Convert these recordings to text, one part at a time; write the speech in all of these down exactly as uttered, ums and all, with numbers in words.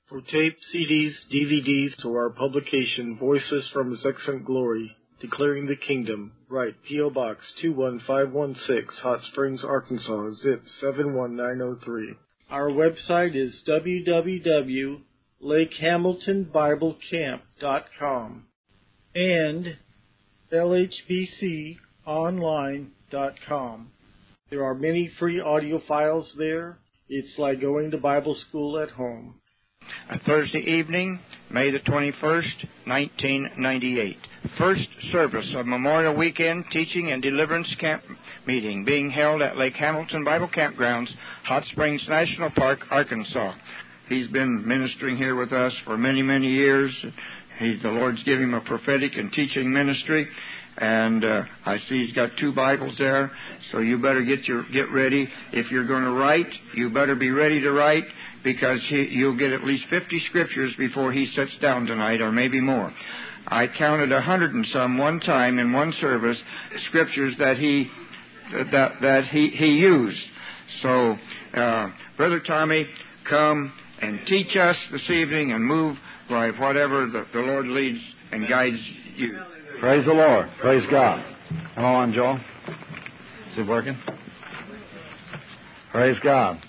For tape, C Ds, D V Ds, or our publication, Voices from His Excellent Glory, Declaring the Kingdom, write P O. Box two one five one six, Hot Springs, Arkansas, zip seven one nine zero three. Our website is w w w dot lake hamilton bible camp dot com and l h b c online dot com. There are many free audio files there. It's like going to Bible school at home. A Thursday evening, May the twenty-first, nineteen ninety-eight. First service of Memorial Weekend Teaching and Deliverance Camp Meeting being held at Lake Hamilton Bible Campgrounds, Hot Springs National Park, Arkansas. He's been ministering here with us for many, many years. He, the Lord's given him a prophetic and teaching ministry. And uh, I see he's got two Bibles there, so you better get your get ready. If you're going to write, you better be ready to write, because he, you'll get at least fifty scriptures before he sits down tonight, or maybe more. I counted a hundred and some one time in one service, scriptures that he that that he he used. So, uh, Brother Tommy, come and teach us this evening and move by whatever the, the Lord leads and guides you. Praise the Lord. Praise God. Come on, Joel. Is it working? Praise God.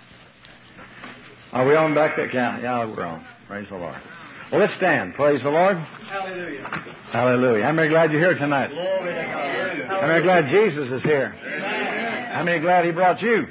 Are we on back there? Yeah, yeah, we're on. Praise the Lord. Well, let's stand. Praise the Lord. Hallelujah. Hallelujah. How many glad you're here tonight? Glory to God. How many glad Jesus is here? Amen. How many glad He brought you?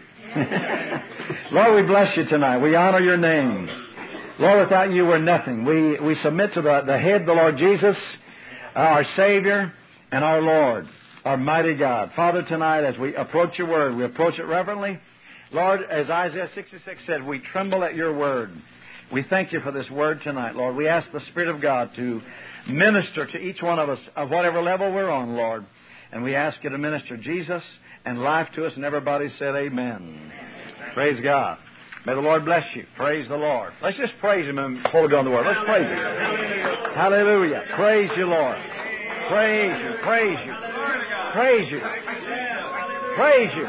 Lord, we bless you tonight. We honor your name. Lord, without you we're nothing. We, we submit to the, the head, the Lord Jesus, our Savior, and our Lord, our mighty God. Father, tonight as we approach your word, we approach it reverently. Lord, as Isaiah sixty-six said, we tremble at your word. We thank you for this word tonight, Lord. We ask the Spirit of God to minister to each one of us of whatever level we're on, Lord. And we ask you to minister Jesus and life to us, and everybody said amen. Praise God. May the Lord bless you. Praise the Lord. Let's just praise Him before we go on the Word. Let's praise Him. Hallelujah. Praise you, Lord. Praise you. Praise you. Praise you. Praise you.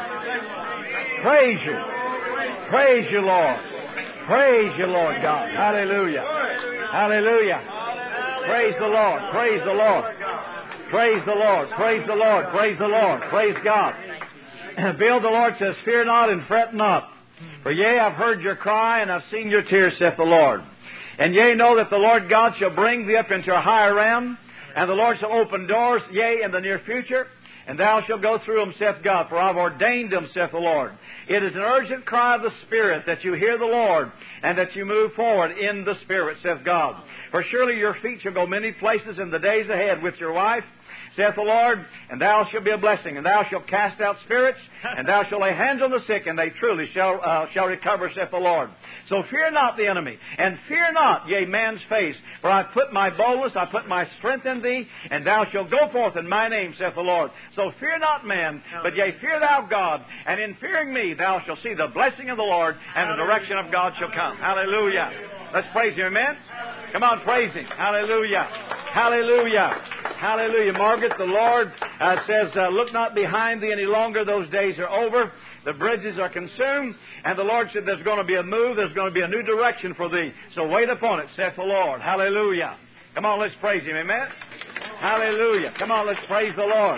Praise you. Praise you, Lord. Praise you, Lord God. Hallelujah. Hallelujah. Praise the Lord. Praise the Lord. Praise the Lord. Praise the Lord. Praise the Lord. Praise God. Bill, the Lord says, fear not and fret not. For yea, I've heard your cry, and I've seen your tears, saith the Lord. And yea, know that the Lord God shall bring thee up into a higher realm, and the Lord shall open doors, yea, in the near future, and thou shalt go through them, saith God, for I've ordained them, saith the Lord. It is an urgent cry of the Spirit that you hear the Lord, and that you move forward in the Spirit, saith God. For surely your feet shall go many places in the days ahead with your wife, saith the Lord, and thou shalt be a blessing, and thou shalt cast out spirits, and thou shalt lay hands on the sick, and they truly shall uh, shall recover, saith the Lord. So fear not the enemy, and fear not, yea, man's face, for I put my boldness, I put my strength in thee, and thou shalt go forth in my name, saith the Lord. So fear not man, but yea, fear thou God, and in fearing me thou shalt see the blessing of the Lord, and the direction of God shall come. Hallelujah. Let's praise Him, amen? Come on, praise Him. Hallelujah. Hallelujah. Hallelujah. Margaret, the Lord uh, says, uh, look not behind thee any longer. Those days are over. The bridges are consumed. And the Lord said there's going to be a move. There's going to be a new direction for thee. So wait upon it, saith the Lord. Hallelujah. Come on, let's praise Him. Amen? Hallelujah. Come on, let's praise the Lord.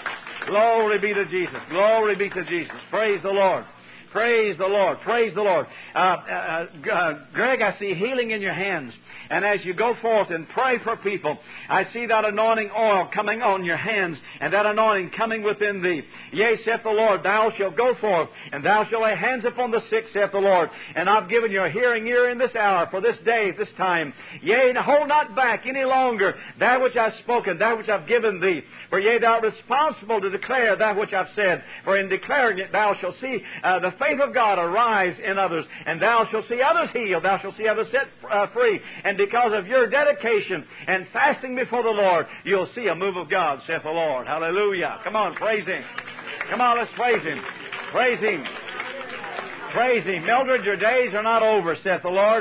Glory be to Jesus. Glory be to Jesus. Praise the Lord. Praise the Lord. Praise the Lord. Uh, uh, uh, Greg, I see healing in your hands. And as you go forth and pray for people, I see that anointing oil coming on your hands, and that anointing coming within thee. Yea, saith the Lord, thou shalt go forth, and thou shalt lay hands upon the sick, saith the Lord. And I've given you a hearing ear in this hour, for this day, this time. Yea, and hold not back any longer that which I've spoken, that which I've given thee. For yea, thou art responsible to declare that which I've said. For in declaring it, thou shalt see uh, the faith of God arise in others, and thou shalt see others healed, thou shalt see others set uh, free. And because of your dedication and fasting before the Lord, you'll see a move of God, saith the Lord. Hallelujah. Come on, praise Him. Come on, let's praise Him. Praise Him. Praise Him. Mildred, your days are not over, saith the Lord.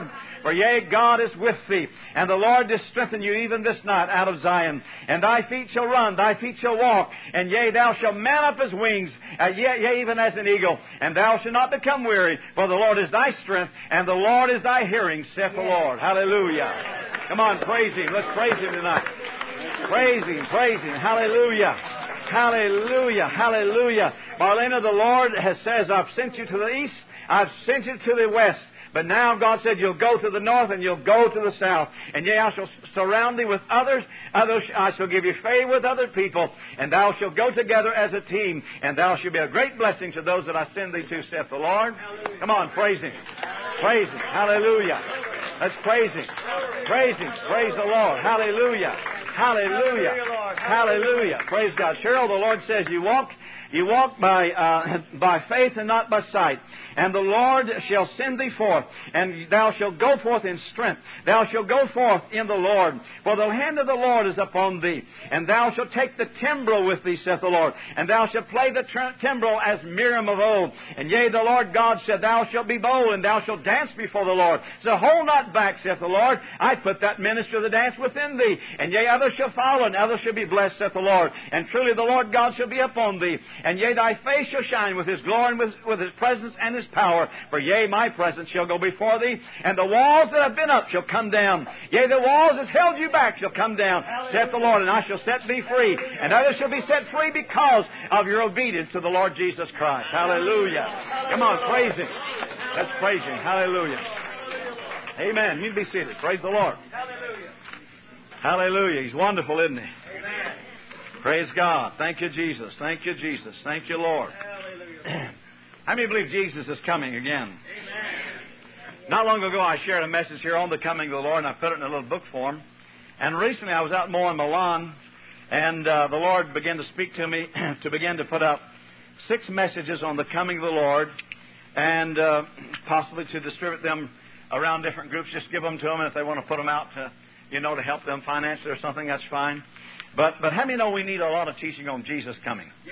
For yea, God is with thee, and the Lord does strengthen you even this night out of Zion. And thy feet shall run, thy feet shall walk, and yea, thou shalt mount up as wings, uh, yea, yea, even as an eagle. And thou shalt not become weary, for the Lord is thy strength, and the Lord is thy hearing, saith the Lord. Hallelujah. Come on, praise Him. Let's praise Him tonight. Praise Him, praise Him. Hallelujah. Hallelujah, hallelujah. Marlena, the Lord has says, I've sent you to the east, I've sent you to the west. But now God said, you'll go to the north and you'll go to the south. And yea, I shall surround thee with others. Others I shall give you favor with other people. And thou shalt go together as a team. And thou shalt be a great blessing to those that I send thee to, saith the Lord. Hallelujah. Come on, praise Him. Praise Him. Hallelujah. Let's praise Him. Praise Him. Praise the Lord. Hallelujah. Hallelujah. Hallelujah. Praise God. Cheryl, the Lord says you walk You walk by uh, by faith and not by sight. And the Lord shall send thee forth, and thou shalt go forth in strength. Thou shalt go forth in the Lord. For the hand of the Lord is upon thee. And thou shalt take the timbrel with thee, saith the Lord. And thou shalt play the tr- timbrel as Miriam of old. And yea, the Lord God said, thou shalt be bold, and thou shalt dance before the Lord. So hold not back, saith the Lord. I put that minister of the dance within thee. And yea, others shall follow, and others shall be blessed, saith the Lord. And truly the Lord God shall be upon thee. And yea, thy face shall shine with His glory and with, with His presence and His power. For yea, my presence shall go before thee, and the walls that have been up shall come down. Yea, the walls that held you back shall come down, saith the Lord, and I shall set thee free. And others shall be set free because of your obedience to the Lord Jesus Christ. Hallelujah. Come on, praise Him. Let's praise Him. Hallelujah. Amen. You can be seated. Praise the Lord. Hallelujah. Hallelujah. He's wonderful, isn't He? Amen. Praise God. Thank you, Jesus. Thank you, Jesus. Thank you, Lord. Hallelujah. How many believe Jesus is coming again? Amen. Not long ago, I shared a message here on the coming of the Lord, and I put it in a little book form. And recently, I was out more in Milan, and uh, the Lord began to speak to me to begin to put up six messages on the coming of the Lord, and uh, possibly to distribute them around different groups. Just give them to them, and if they want to put them out to, you know, to help them financially or something, that's fine. But but how many know we need a lot of teaching on Jesus coming? Yeah.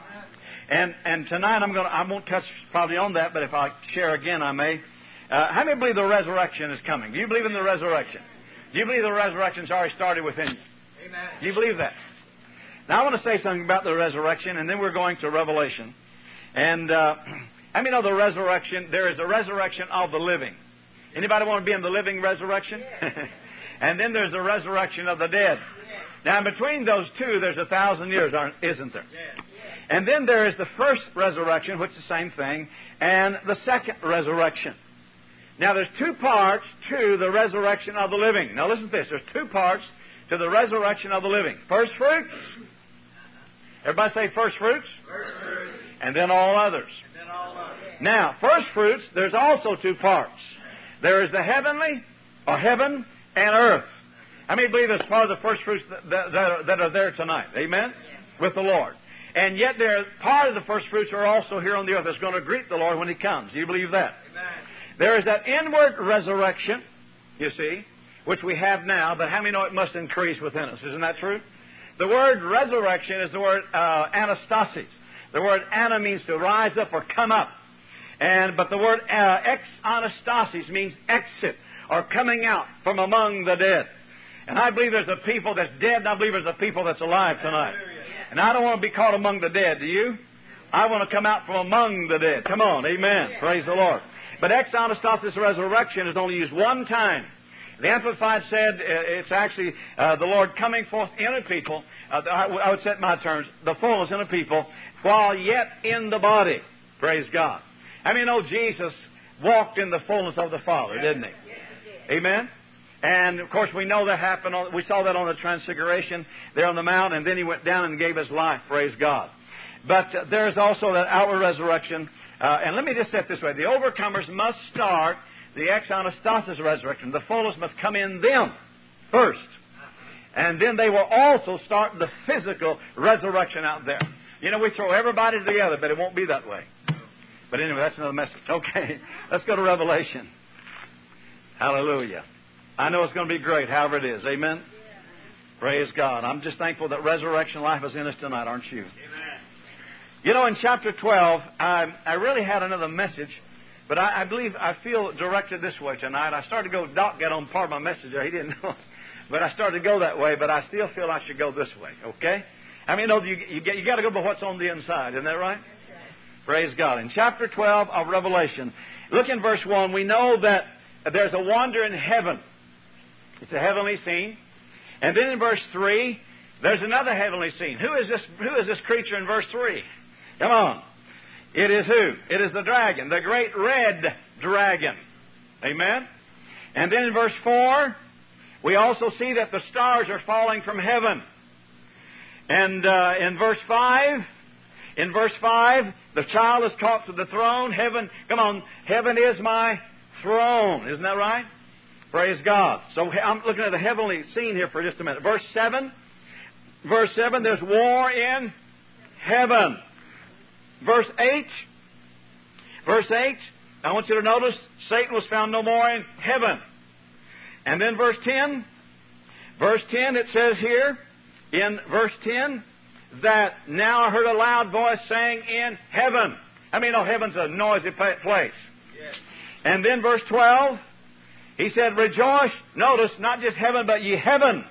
And and tonight I'm going I won't touch probably on that, but if I share again, I may. Uh, how many believe the resurrection is coming? Do you believe in the resurrection? Do you believe the resurrection's already started within you? Amen. Do you believe that? Now I want to say something about the resurrection, and then we're going to Revelation. And uh, how many know the resurrection? There is a resurrection of the living. Anybody want to be in the living resurrection? Yeah. And then there's the resurrection of the dead. Now, in between those two, there's a thousand years, isn't there? And then there is the first resurrection, which is the same thing, and the second resurrection. Now, there's two parts to the resurrection of the living. Now, listen to this. There's two parts to the resurrection of the living. First fruits. Everybody say first fruits. First fruits. And then all others. And then all others. Now, first fruits, there's also two parts. There is the heavenly, or heaven, and earth. How many believe it's part of the first fruits that, that, that, are, that are there tonight? Amen? Yeah. With the Lord. And yet, they're part of the first fruits are also here on the earth that's going to greet the Lord when He comes. Do you believe that? Amen. There is that inward resurrection, you see, which we have now, but how many know it must increase within us? Isn't that true? The word resurrection is the word uh, anastasis. The word ana means to rise up or come up. And But the word uh, ex anastasis means exit or coming out from among the dead. And I believe there's a people that's dead, and I believe there's a people that's alive tonight. And I don't want to be caught among the dead, do you? I want to come out from among the dead. Come on, amen. Praise the Lord. But ex anastasis resurrection is only used one time. The Amplified said it's actually uh, the Lord coming forth in a people, uh, I, I would say it in my terms, the fullness in a people, while yet in the body. Praise God. I mean, oh, Jesus walked in the fullness of the Father, didn't He? Amen? And, of course, we know that happened. On, we saw that on the Transfiguration there on the Mount, and then He went down and gave His life. Praise God. But uh, there is also that outward resurrection. Uh, and let me just say it this way. The overcomers must start the ex anastasis resurrection. The fullness must come in them first. And then they will also start the physical resurrection out there. You know, we throw everybody together, but it won't be that way. But anyway, that's another message. Okay, let's go to Revelation. Hallelujah. I know it's going to be great, however it is. Amen? Yeah. Praise God. I'm just thankful that resurrection life is in us tonight, aren't you? Amen. You know, in chapter twelve, I, I really had another message, But I, I believe, I feel directed this way tonight. I started to go, Doc got on part of my message there. He didn't know. But I started to go that way, but I still feel I should go this way, okay? I mean, you, you, you got to go by what's on the inside, isn't that right? Praise God. In chapter twelve of Revelation, look in verse one. We know that there's a wonder in heaven. It's a heavenly scene. And then in verse three, there's another heavenly scene. Who is this, who is this creature in verse three? Come on. It is who? It is the dragon, the great red dragon. Amen? And then in verse four, we also see that the stars are falling from heaven. And uh, in verse five, in verse five, the child is caught to the throne. Heaven, come on, heaven is my throne. Isn't that right? Praise God. So I'm looking at the heavenly scene here for just a minute. Verse seven, verse seven, there's war in heaven. Verse eight, verse eight, I want you to notice Satan was found no more in heaven. And then verse ten, verse ten, it says here, in verse ten, that now I heard a loud voice saying in heaven. I mean, oh, heaven's a noisy place. Yes. And then verse twelve, he said, rejoice, notice, not just heaven, but ye heavens.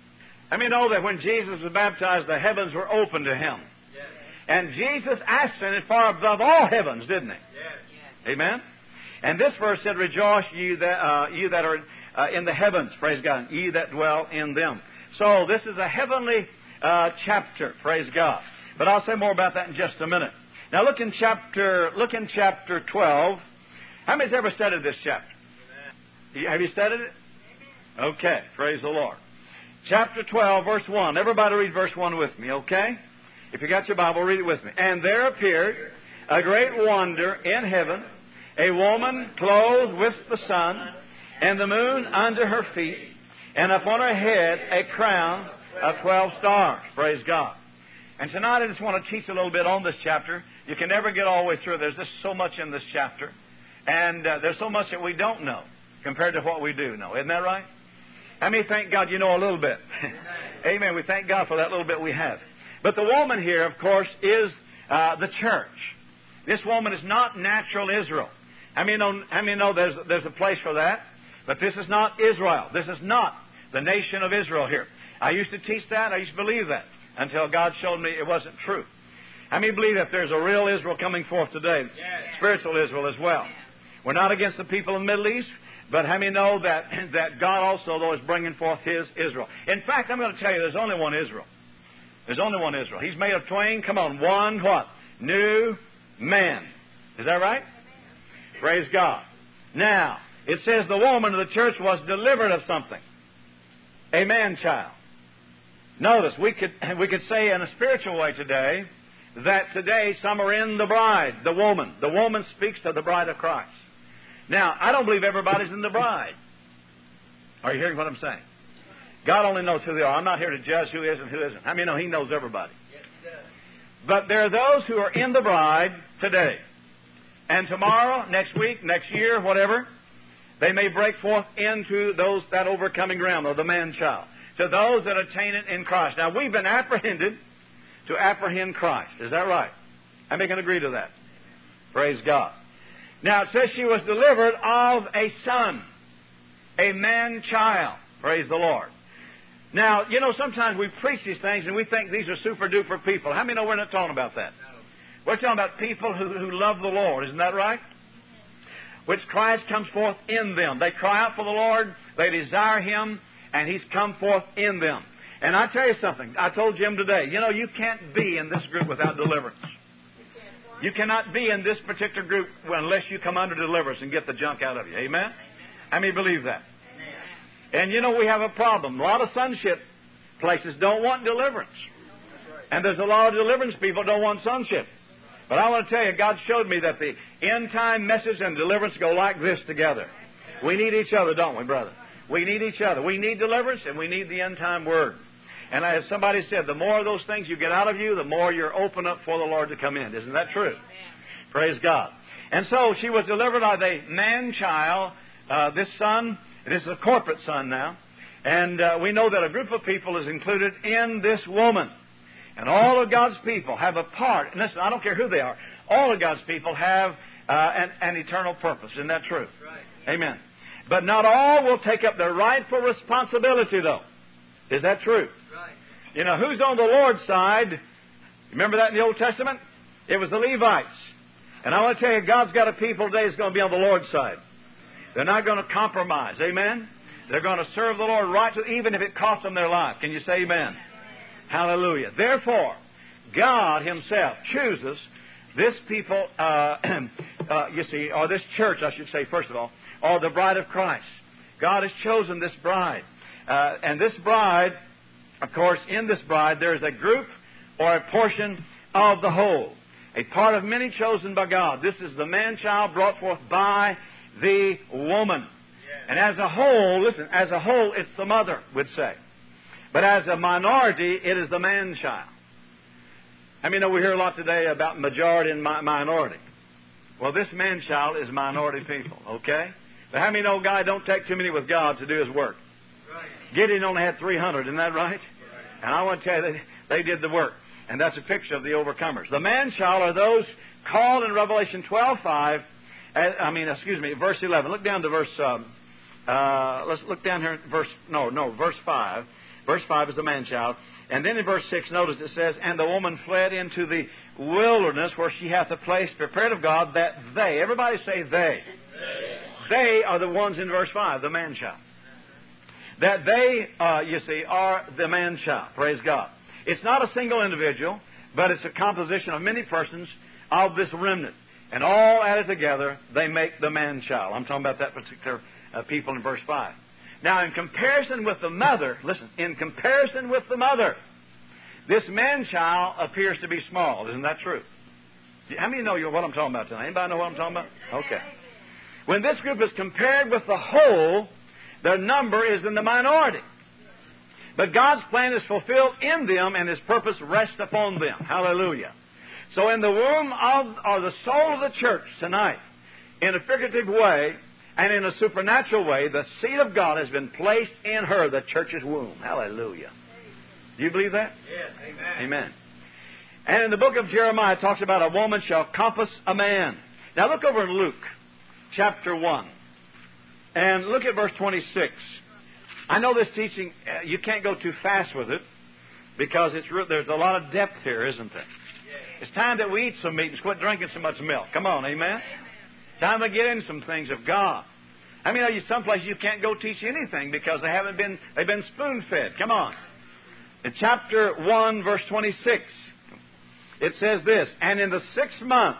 I mean, know that when Jesus was baptized, the heavens were open to Him. Yes. And Jesus ascended far above all heavens, didn't He? Yes. Amen? And this verse said, rejoice, ye that, uh, ye that are uh, in the heavens, praise God, ye that dwell in them. So this is a heavenly uh, chapter, praise God. But I'll say more about that in just a minute. Now look in chapter, look in chapter twelve. How many's ever studied this chapter? Amen. Have you studied it? Amen. Okay, praise the Lord. Chapter twelve, verse one. Everybody read verse one with me, okay? If you got your Bible, read it with me. And there appeared a great wonder in heaven, a woman clothed with the sun, and the moon under her feet, and upon her head a crown of twelve stars. Praise God. And tonight I just want to teach a little bit on this chapter. You can never get all the way through. There's just so much in this chapter. And uh, there's so much that we don't know compared to what we do know. Isn't that right? How many thank God you know a little bit? Amen. We thank God for that little bit we have. But the woman here, of course, is uh, the church. This woman is not natural Israel. How many know, how many know there's, there's a place for that? But this is not Israel. This is not the nation of Israel here. I used to teach that. I used to believe that until God showed me it wasn't true. How many believe that there's a real Israel coming forth today? Yes. Spiritual Israel as well. We're not against the people in the Middle East, but how many know that, that God also, though, is bringing forth His Israel? In fact, I'm going to tell you, there's only one Israel. There's only one Israel. He's made of twain. Come on, one what? New man. Is that right? Praise God. Now, it says the woman of the church was delivered of something. A man-child. Notice, we could, we could say in a spiritual way today that today some are in the bride, the woman. The woman speaks to the bride of Christ. Now, I don't believe everybody's in the bride. Are you hearing what I'm saying? God only knows who they are. I'm not here to judge who is and who isn't. How many know He knows everybody? Yes, He does. But there are those who are in the bride today. And tomorrow, next week, next year, whatever, they may break forth into those that overcoming realm of the man-child. To those that attain it in Christ. Now, we've been apprehended to apprehend Christ. Is that right? How many can agree to that? Praise God. Now, it says she was delivered of a son, a man-child. Praise the Lord. Now, you know, sometimes we preach these things and we think these are super-duper people. How many know we're not talking about that? We're talking about people who, who love the Lord. Isn't that right? Which Christ comes forth in them. They cry out for the Lord. They desire Him. And He's come forth in them. And I tell you something. I told Jim today, you know, you can't be in this group without deliverance. You cannot be in this particular group unless you come under deliverance and get the junk out of you. Amen? How many believe that? And you know, we have a problem. A lot of sonship places don't want deliverance. And there's a lot of deliverance people don't want sonship. But I want to tell you, God showed me that the end-time message and deliverance go like this together. We need each other, don't we, brother? We need each other. We need deliverance and we need the end-time word. And as somebody said, the more of those things you get out of you, the more you're open up for the Lord to come in. Isn't that true? Amen. Praise God. And so she was delivered of a man-child. Uh, this son, this is a corporate son now. And uh, we know that a group of people is included in this woman. And all of God's people have a part. And listen, I don't care who they are. All of God's people have uh, an, an eternal purpose. Isn't that true? Right. Amen. But not all will take up the rightful responsibility, though. Is that true? Right. You know, who's on the Lord's side? Remember that in the Old Testament? It was the Levites. And I want to tell you, God's got a people today that's going to be on the Lord's side. They're not going to compromise. Amen? They're going to serve the Lord right, to, even if it costs them their life. Can you say amen? Hallelujah. Therefore, God Himself chooses this people, uh, uh, you see, or this church, I should say, first of all, or the bride of Christ. God has chosen this bride. Uh, and this bride, of course, in this bride, there is a group or a portion of the whole. A part of many chosen by God. This is the man-child brought forth by the woman. And as a whole, listen, as a whole, it's the mother, would say. But as a minority, it is the man-child. I mean, we hear a lot today about majority and mi- minority. Well, this man-child is minority people, okay? But how many know God don't take too many with God to do His work? Right. Gideon only had three hundred, isn't that right? Right. And I want to tell you, they, they did the work. And that's a picture of the overcomers. The man-child are those called in Revelation twelve five. I mean, excuse me, verse eleven. Look down to verse... Um, Uh, let's look down here at verse, no, no, verse five. Verse five is the man-child. And then in verse six, notice it says, and the woman fled into the wilderness where she hath a place prepared of God that they, everybody say they. They, they are the ones in verse five, the man-child. That they, uh, you see, are the man-child. Praise God. It's not a single individual, but it's a composition of many persons of this remnant. And all added together, they make the man-child. I'm talking about that particular Uh, people in verse five. Now, in comparison with the mother, listen, in comparison with the mother, this man-child appears to be small. Isn't that true? How many know what I'm talking about tonight? Anybody know what I'm talking about? Okay. When this group is compared with the whole, their number is in the minority. But God's plan is fulfilled in them, and His purpose rests upon them. Hallelujah. So in the womb of, or the soul of the church tonight, in a figurative way, and in a supernatural way, the seed of God has been placed in her, the church's womb. Hallelujah. Do you believe that? Yes. Amen. Amen. And in the book of Jeremiah, it talks about a woman shall compass a man. Now look over in Luke, chapter one. And look at verse twenty-six. I know this teaching, uh, you can't go too fast with it, because it's there's a lot of depth here, isn't there? It's time that we eat some meat and quit drinking so much milk. Come on, amen? Time to get into some things of God. I mean, are you someplace you can't go teach anything because they haven't been, they've been spoon-fed. Come on. In chapter one, verse twenty-six, it says this, and in the sixth month,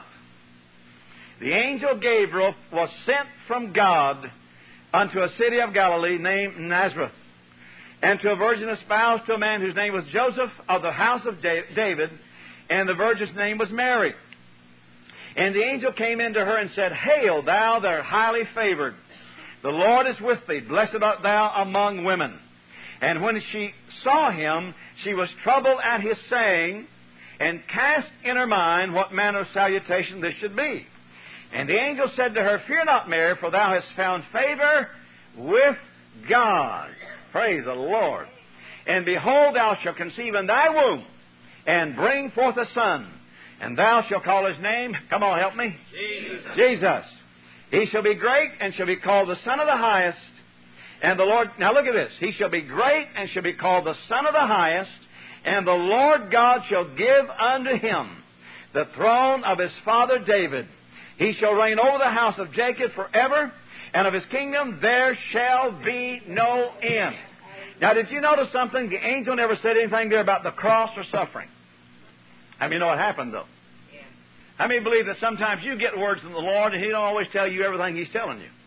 the angel Gabriel was sent from God unto a city of Galilee named Nazareth, and to a virgin espoused to a man whose name was Joseph of the house of David, and the virgin's name was Mary. And the angel came into her and said, Hail, thou that art highly favored. The Lord is with thee. Blessed art thou among women. And when she saw him, she was troubled at his saying, and cast in her mind what manner of salutation this should be. And the angel said to her, Fear not, Mary, for thou hast found favor with God. Praise the Lord. And behold, thou shalt conceive in thy womb, and bring forth a son. And thou shalt call his name, come on, help me. Jesus. Jesus. He shall be great and shall be called the Son of the Highest. And the Lord, now look at this. He shall be great and shall be called the Son of the Highest. And the Lord God shall give unto him the throne of his father David. He shall reign over the house of Jacob forever. And of his kingdom there shall be no end. Now, did you notice something? The angel never said anything there about the cross or suffering. How many know what happened, though? Yeah. How many believe that sometimes you get words from the Lord and He don't always tell you everything He's telling you?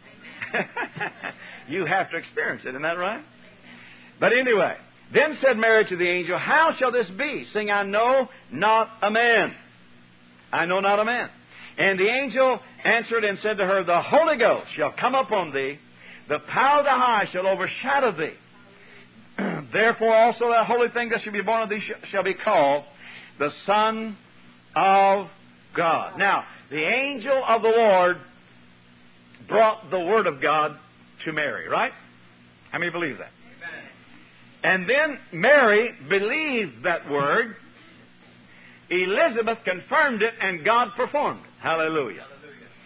You have to experience it, isn't that right? But anyway, then said Mary to the angel, How shall this be, seeing I know not a man? I know not a man. And the angel answered and said to her, The Holy Ghost shall come upon thee, the power of the high shall overshadow thee. Therefore also that holy thing that shall be born of thee shall be called the Son of God. Now, the angel of the Lord brought the Word of God to Mary, right? How many believe that? Amen. And then Mary believed that Word. Elizabeth confirmed it, and God performed it. Hallelujah. Hallelujah.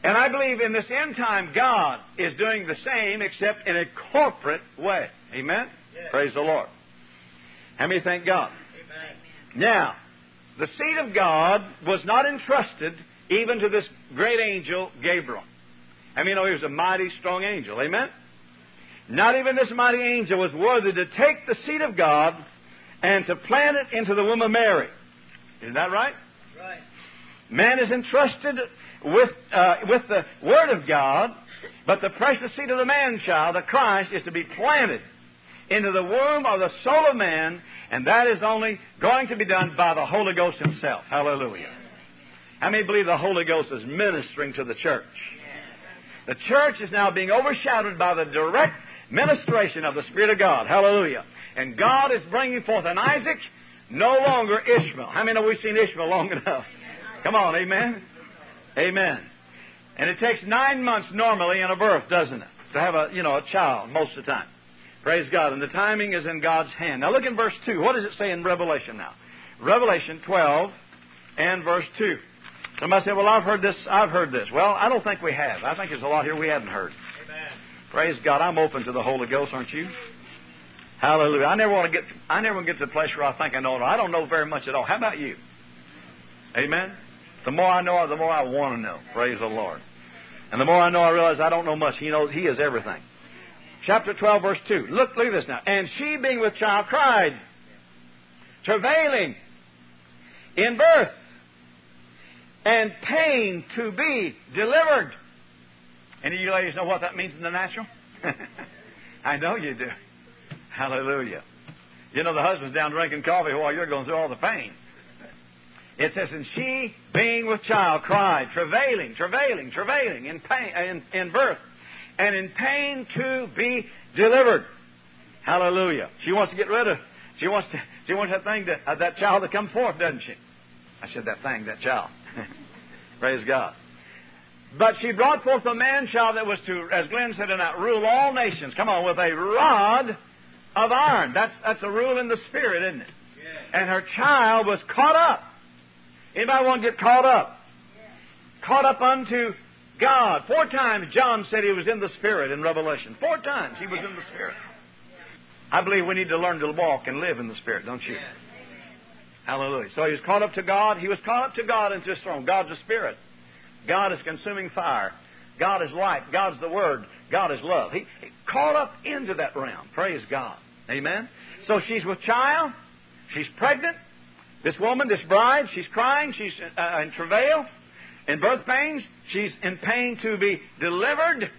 And I believe in this end time, God is doing the same, except in a corporate way. Amen? Yes. Praise the Lord. How many thank God? Amen. Now, the seed of God was not entrusted even to this great angel, Gabriel. I mean, you know, he was a mighty, strong angel. Amen? Not even this mighty angel was worthy to take the seed of God and to plant it into the womb of Mary. Isn't that right? Right. Man is entrusted with, uh, with the Word of God, but the precious seed of the man-child, the Christ, is to be planted into the womb of the soul of man, and that is only going to be done by the Holy Ghost Himself. Hallelujah. How many believe the Holy Ghost is ministering to the church? The church is now being overshadowed by the direct ministration of the Spirit of God. Hallelujah. And God is bringing forth an Isaac, no longer Ishmael. How many know we've seen Ishmael long enough? Come on, amen? Amen. And it takes nine months normally in a birth, doesn't it? To have a, you know, a child most of the time. Praise God. And the timing is in God's hand. Now look in verse two. What does it say in Revelation now? Revelation twelve and verse two. Somebody said, well, I've heard this, I've heard this. Well, I don't think we have. I think there's a lot here we haven't heard. Amen. Praise God. I'm open to the Holy Ghost, aren't you? Hallelujah. I never want to get, I never want to get to the place where I think I know it all. I don't know very much at all. How about you? Amen? The more I know, the more I want to know. Praise the Lord. And the more I know, I realize I don't know much. He knows, He is everything. Chapter twelve, verse two. Look, look at this now. And she, being with child, cried, travailing in birth, and pain to be delivered. Any of you ladies know what that means in the natural? I know you do. Hallelujah. You know the husband's down drinking coffee while you're going through all the pain. It says, and she, being with child, cried, travailing, travailing, travailing in pain, in, in birth, and in pain to be delivered. Hallelujah. She wants to get rid of. She wants to. She wants that thing, to, uh, that child to come forth, doesn't she? I said that thing, that child. Praise God. But she brought forth a man-child that was to, as Glenn said tonight, rule all nations. Come on, with a rod of iron. That's that's a rule in the Spirit, isn't it? Yeah. And her child was caught up. Anybody want to get caught up? Yeah. Caught up unto God. Four times John said he was in the Spirit in Revelation. Four times he was in the Spirit. I believe we need to learn to walk and live in the Spirit, don't you? Yeah. Hallelujah. So he was caught up to God. He was caught up to God into His throne. God's a Spirit. God is consuming fire. God is light. God's the Word. God is love. He, he caught up into that realm. Praise God. Amen. So she's with child. She's pregnant. This woman, this bride, she's crying. She's uh, in travail, in birth pains. She's in pain to be delivered.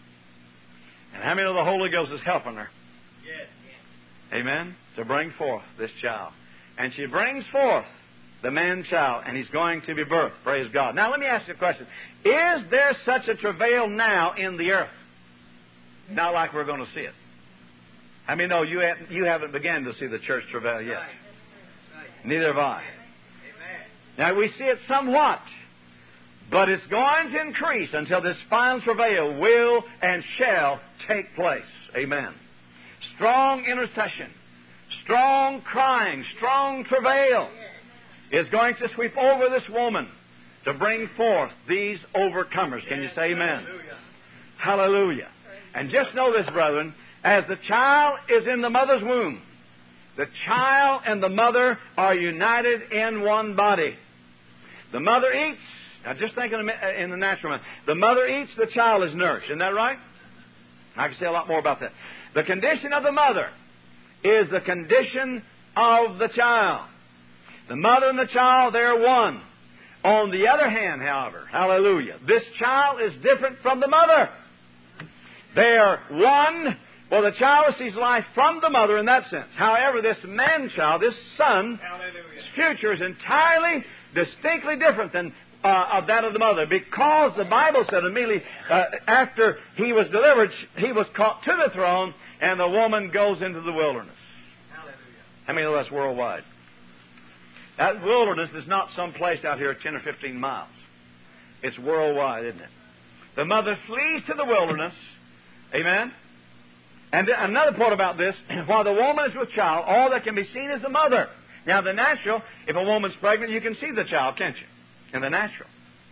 And how many know the Holy Ghost is helping her? Yes. Amen. To bring forth this child. And she brings forth the man-child, and he's going to be birthed. Praise God. Now, let me ask you a question. Is there such a travail now in the earth? Not like we're going to see it. I mean, no, you haven't, you haven't begun to see the church travail yet. Right. Right. Neither have I. Amen. Now, we see it somewhat, but it's going to increase until this final travail will and shall take place. Amen. Strong intercession, strong crying, strong travail is going to sweep over this woman to bring forth these overcomers. Can you say amen? Hallelujah. Hallelujah. And just know this, brethren, as the child is in the mother's womb, the child and the mother are united in one body. The mother eats. Now just think in the, in the natural man. The mother eats, the child is nourished. Isn't that right? I can say a lot more about that. The condition of the mother is the condition of the child. The mother and the child, they're one. On the other hand, however, hallelujah, this child is different from the mother. They are one. Well, the child receives life from the mother in that sense. However, this man-child, this son, his future is entirely, distinctly different than uh, of that of the mother, because the Bible said immediately uh, after he was delivered, he was caught to the throne, and the woman goes into the wilderness. Hallelujah. How many know that's worldwide? That wilderness is not some place out here ten or fifteen miles. It's worldwide, isn't it? The mother flees to the wilderness. Amen? And another part about this, while the woman is with child, all that can be seen is the mother. Now, the natural, if a woman's pregnant, you can see the child, can't you? In the natural.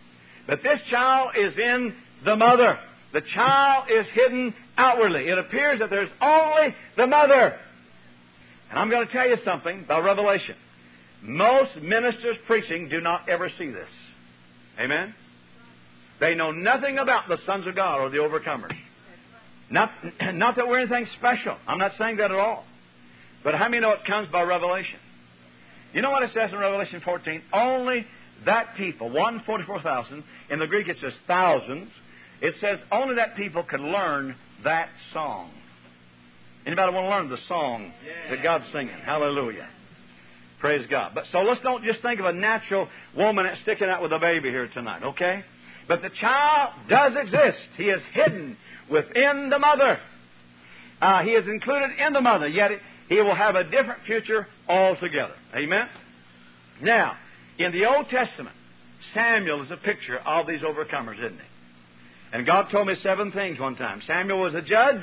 But this child is in the mother. The child is hidden outwardly. It appears that there's only the mother. And I'm going to tell you something by revelation. Most ministers preaching do not ever see this. Amen? They know nothing about the sons of God or the overcomers. Not, not that we're anything special. I'm not saying that at all. But how many know it comes by revelation? You know what it says in Revelation fourteen? Only that people, one forty-four thousand, in the Greek it says thousands. It says only that people can learn that song. Anybody want to learn the song that God's singing? Hallelujah. Praise God. But so let's don't just think of a natural woman that's sticking out with a baby here tonight, okay? But the child does exist. He is hidden within the mother. Uh, he is included in the mother, yet he will have a different future altogether. Amen? Now, in the Old Testament, Samuel is a picture of these overcomers, isn't he? And God told me seven things one time. Samuel was a judge,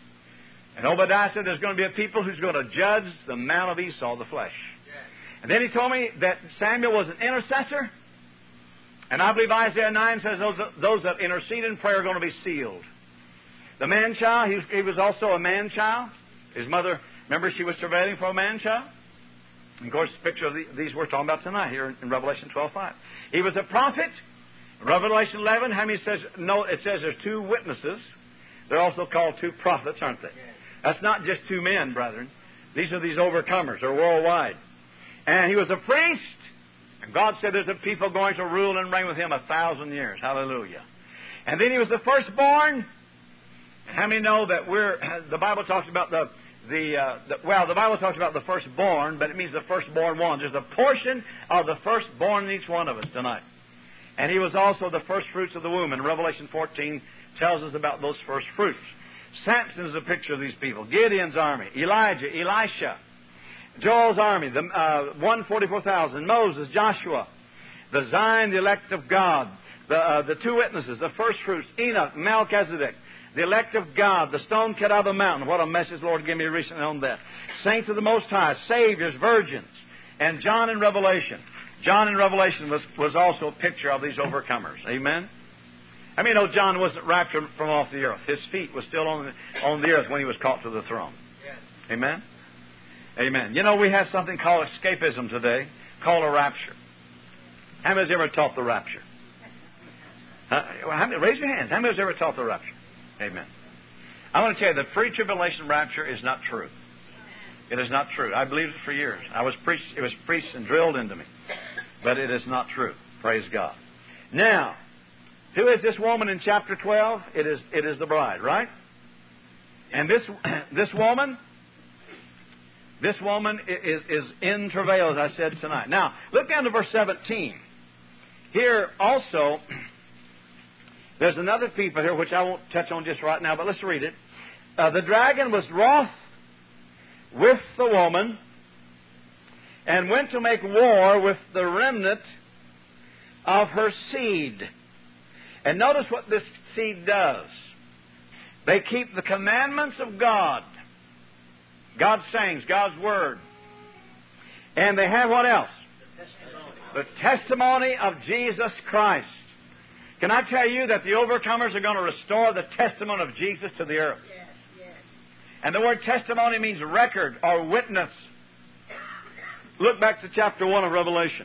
and Obadiah said there's going to be a people who's going to judge the mount of Esau, the flesh. And then he told me that Samuel was an intercessor, and I believe Isaiah nine says those, those that intercede in prayer are going to be sealed. The man-child, he, he was also a man-child. His mother, remember, she was travailing for a man-child? And of course, the picture of the, these we're talking about tonight here in, in Revelation twelve five. He was a prophet. Revelation eleven, how many says, no, it says there's two witnesses. They're also called two prophets, aren't they? That's not just two men, brethren. These are these overcomers. They're worldwide. And he was a priest. And God said there's a people going to rule and reign with him a thousand years. Hallelujah. And then he was the firstborn. And how many know that we're, the Bible talks about the, the, uh, the, well, the Bible talks about the firstborn, but it means the firstborn ones. There's a portion of the firstborn in each one of us tonight. And he was also the first fruits of the womb. And Revelation fourteen tells us about those first fruits. Samson is a picture of these people. Gideon's army, Elijah, Elisha, Joel's army, the uh, one forty-four thousand, Moses, Joshua, the Zion, the elect of God, the, uh, the two witnesses, the first fruits, Enoch, Melchizedek, the elect of God, the stone cut out of the mountain. What a message the Lord gave me recently on that. Saints of the Most High, saviors, virgins, and John in Revelation. John in Revelation was, was also a picture of these overcomers. Amen? I mean, no, John wasn't raptured from off the earth. His feet were still on the, on the earth when he was caught to the throne. Yes. Amen? Amen. You know, we have something called escapism today, called a rapture. How many has ever taught the rapture? Uh, how many, raise your hands. How many has ever taught the rapture? Amen. I want to tell you, the pre-tribulation rapture is not true. It is not true. I believed it for years. I was preached, it was preached and drilled into me. But it is not true. Praise God. Now, who is this woman in chapter twelve? It is, it is the bride, right? And this, this woman, this woman is, is in travail, as I said tonight. Now, look down to verse seventeen. Here also, there's another people here, which I won't touch on just right now, but let's read it. Uh, the dragon was wroth with the woman, and went to make war with the remnant of her seed. And notice what this seed does. They keep the commandments of God, God's sayings, God's Word. And they have what else? The testimony, the testimony of Jesus Christ. Can I tell you that the overcomers are going to restore the testimony of Jesus to the earth? Yes, yes. And the word testimony means record or witness. Look back to chapter one of Revelation.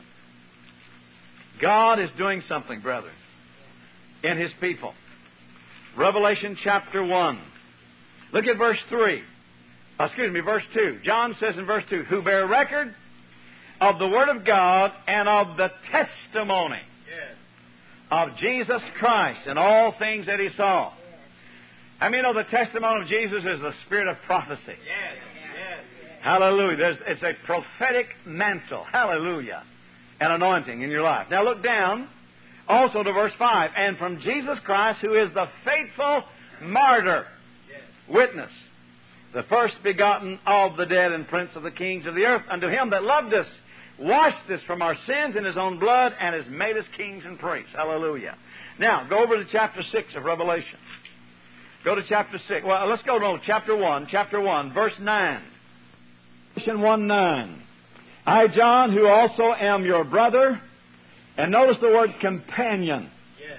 God is doing something, brethren, in His people. Revelation chapter one. Look at verse three. Excuse me, verse two. John says in verse two, who bear record of the Word of God and of the testimony yes. of Jesus Christ and all things that He saw. Yes. I mean, you know, the testimony of Jesus is the spirit of prophecy. Yes. Yes. Hallelujah. There's, it's a prophetic mantle. Hallelujah. An anointing in your life. Now look down also to verse five. And from Jesus Christ, who is the faithful martyr, yes. witness, the first begotten of the dead and prince of the kings of the earth, unto Him that loved us, washed us from our sins in His own blood, and has made us kings and priests. Hallelujah. Now, go over to chapter six of Revelation. Go to chapter six. Well, let's go to chapter one. Chapter one, verse nine. Revelation one nine. I, John, who also am your brother, and notice the word companion. Yes.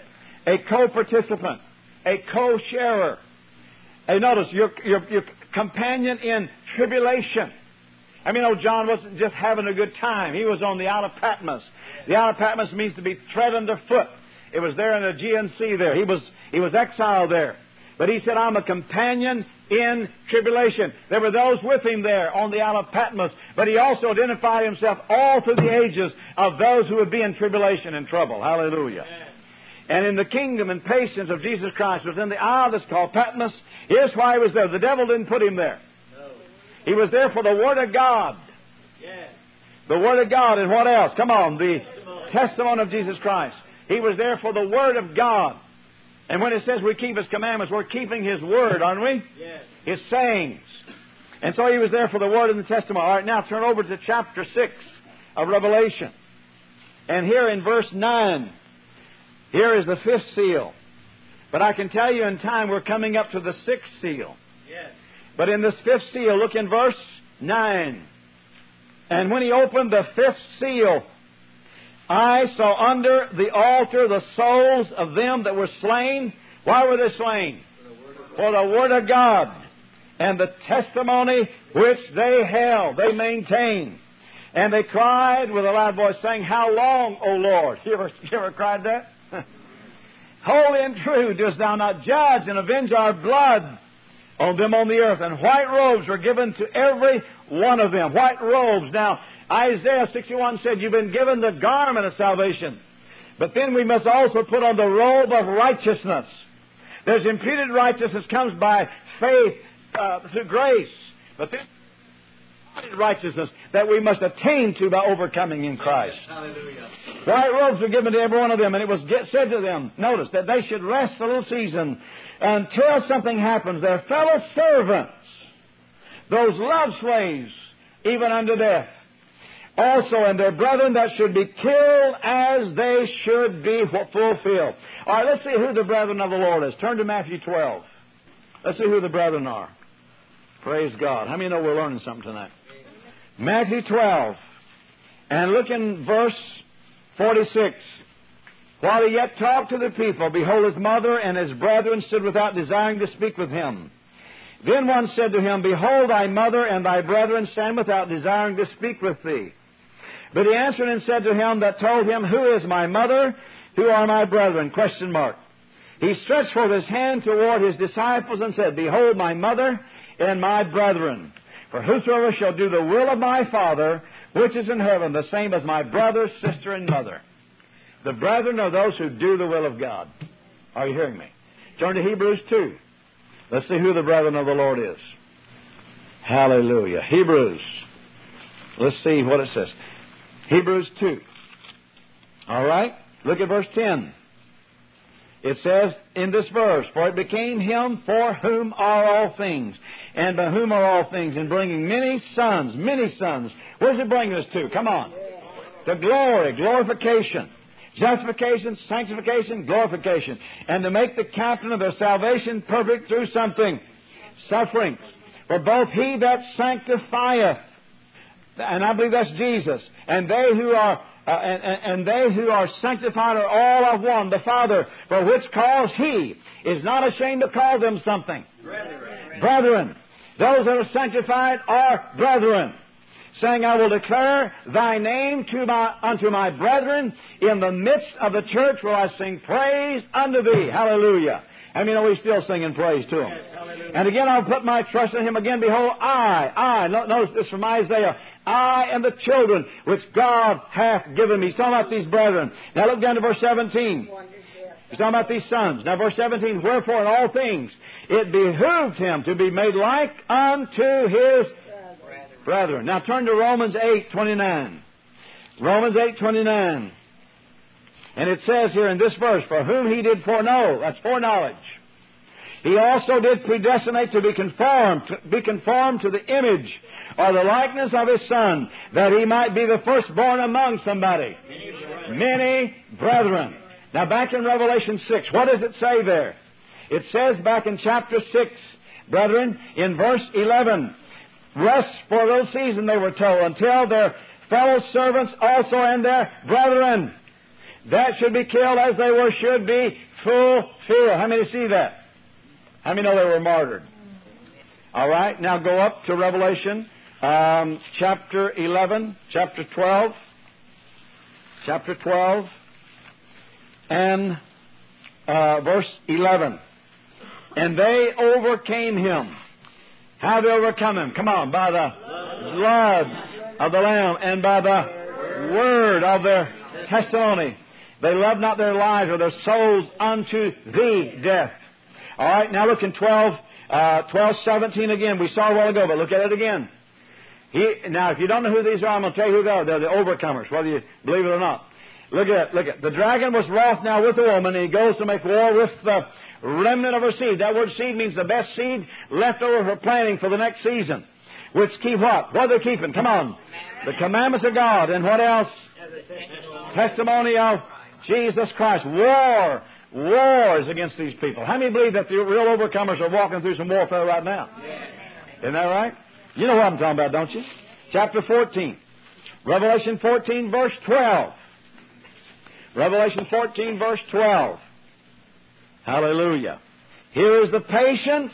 a co-participant, a co-sharer. And notice, your, your, your companion in tribulation. I mean, old John wasn't just having a good time. He was on the Isle of Patmos. The Isle of Patmos means to be tread underfoot. It was there in the Aegean Sea there. He was, he was exiled there. But he said, I'm a companion in tribulation. There were those with him there on the Isle of Patmos. But he also identified himself all through the ages of those who would be in tribulation and trouble. Hallelujah. Amen. And in the kingdom and patience of Jesus Christ was in the isle that's called Patmos. Here's why he was there. The devil didn't put him there. No. He was there for the Word of God. Yes. The Word of God and what else? Come on. The testimony. testimony of Jesus Christ. He was there for the Word of God. And when it says we keep His commandments, we're keeping His Word, aren't we? Yes. His sayings. And so He was there for the Word and the testimony. All right, now turn over to chapter six of Revelation. And here in verse nine, here is the fifth seal. But I can tell you in time we're coming up to the sixth seal. Yes. But in this fifth seal, look in verse nine. And when He opened the fifth seal, I saw under the altar the souls of them that were slain. Why were they slain? For the Word of God and the testimony which they held, they maintained. And they cried with a loud voice, saying, How long, O Lord? You ever, you ever cried that? Holy and true, dost Thou not judge and avenge our blood on them on the earth? And white robes were given to every one of them. White robes. Now, Isaiah sixty-one said, You've been given the garment of salvation. But then we must also put on the robe of righteousness. There's imputed righteousness comes by faith uh, through grace. But this righteousness that we must attain to by overcoming in Christ. Hallelujah. White robes were given to every one of them, and it was get, said to them, notice, that they should rest a little season until something happens. Their fellow servants, those love slaves, even unto death, also, and their brethren that should be killed as they should be fulfilled. All right, let's see who the brethren of the Lord is. Turn to Matthew twelve. Let's see who the brethren are. Praise God. How many know we're learning something tonight? Matthew twelve. And look in verse forty-six. While he yet talked to the people, behold, his mother and his brethren stood without, desiring to speak with him. Then one said to him, Behold, thy mother and thy brethren stand without, desiring to speak with thee. But he answered and said to him that told him, Who is my mother? Who are my brethren? Question mark. He stretched forth his hand toward his disciples and said, Behold, my mother and my brethren. For whosoever shall do the will of my Father, which is in heaven, the same as my brother, sister, and mother. The brethren are those who do the will of God. Are you hearing me? Turn to Hebrews two. Let's see who the brethren of the Lord is. Hallelujah. Hebrews. Let's see what it says. Hebrews two. All right. Look at verse ten. It says in this verse, For it became him for whom are all things, and by whom are all things, in bringing many sons, many sons. Where's it bringing us to? Come on. To glory, glorification. Justification, sanctification, glorification. And to make the captain of their salvation perfect through something. Sufferings. For both he that sanctifieth, and I believe that's Jesus, and they who are uh, and, and they who are sanctified are all of one, the Father, for which cause he is not ashamed to call them something. Brethren. Brethren. Those that are sanctified are brethren. Saying, I will declare thy name to my, unto my brethren. In the midst of the church will I sing praise unto thee. Hallelujah. I mean, are we still singing praise to him? Yes, and again, I'll put my trust in him again. Behold, I, I, notice this from Isaiah, I and the children which God hath given me. He's talking about these brethren. Now look down to verse seventeen. He's talking about these sons. Now verse seventeen, Wherefore in all things it behooved him to be made like unto his brethren. Now turn to Romans eight twenty-nine. Romans eight twenty-nine. And it says here in this verse, For whom he did foreknow, that's foreknowledge, he also did predestinate to be conformed, to be conformed to the image or the likeness of his Son, that he might be the firstborn among somebody. Many, Many brethren. Now back in Revelation six, what does it say there? It says back in chapter six, brethren, in verse eleven, Rest for those seasons, they were told, until their fellow servants also and their brethren. that should be killed as they were should be fulfilled. How many see that? How many know they were martyred? All right, now go up to Revelation um, chapter eleven, chapter twelve, chapter twelve, and uh, verse eleven. And they overcame him. How they overcome him? Come on, by the blood of the Lamb and by the word of their testimony. They loved not their lives or their souls unto the death. All right, now look in twelve, uh, twelve seventeen again. We saw a while ago, but look at it again. He, now, if you don't know who these are, I'm going to tell you who they are. They're the overcomers, whether you believe it or not. Look at it. Look at it. The dragon was wroth now with the woman, and he goes to make war with the remnant of her seed. That word seed means the best seed left over for planting for the next season. Which keep what? What are they keeping? Come on. The commandments of God. And what else? Testimony of Jesus Christ. War. Wars against these people. How many believe that the real overcomers are walking through some warfare right now? Isn't that right? You know what I'm talking about, don't you? Chapter fourteen. Revelation fourteen, verse twelve. Revelation fourteen, verse twelve. Hallelujah. Here is the patience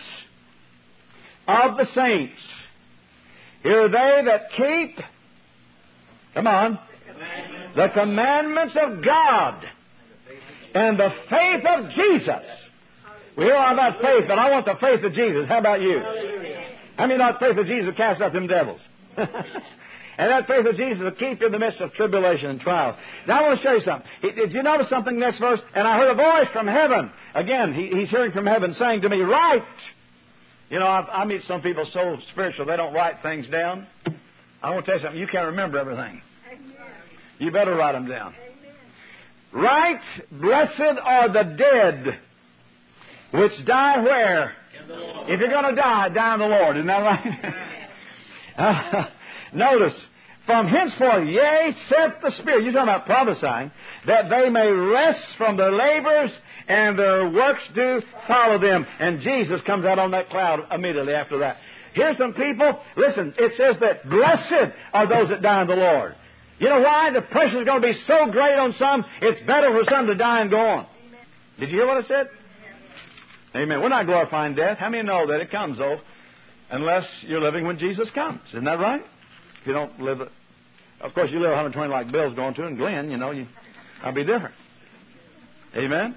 of the saints. Here are they that keep, come on, the commandments of God and the faith of Jesus. We hear all about faith, but I want the faith of Jesus. How about you? I mean, not faith of Jesus cast out them devils. And that faith of Jesus will keep you in the midst of tribulation and trials. Now, I want to show you something. Did you notice something next verse? And I heard a voice from heaven. Again, he, he's hearing from heaven saying to me, write. You know, I, I meet some people so spiritual, they don't write things down. I want to tell you something. You can't remember everything. Amen. You better write them down. Amen. Write, blessed are the dead, which die where? If you're going to die, die in the Lord. Isn't that right? uh, notice, from henceforth, yea, saith the Spirit. You're talking about prophesying, that they may rest from their labors, and their works do follow them. And Jesus comes out on that cloud immediately after that. Here's some people. Listen, it says that blessed are those that die in the Lord. You know why? The pressure is going to be so great on some, it's better for some to die and go on. Did you hear what I said? Amen. We're not glorifying death. How many know that it comes, though, unless you're living when Jesus comes? Isn't that right? If you don't live it. Of course, you live one hundred twenty like Bill's going to, and Glenn, you know, you, I'll be different. Amen?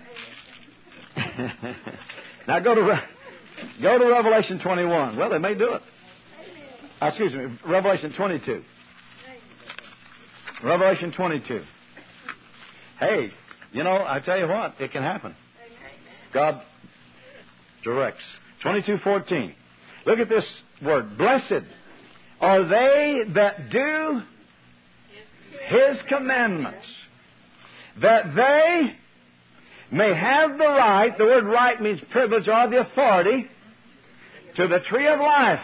Now go to go to Revelation twenty-one. Well, they may do it. Uh, excuse me, Revelation twenty-two. Revelation twenty-two. Hey, you know, I tell you what, it can happen. God directs. twenty-two fourteen. Look at this word. Blessed are they that do His commandments, that they may have the right, the word right means privilege or the authority, to the tree of life.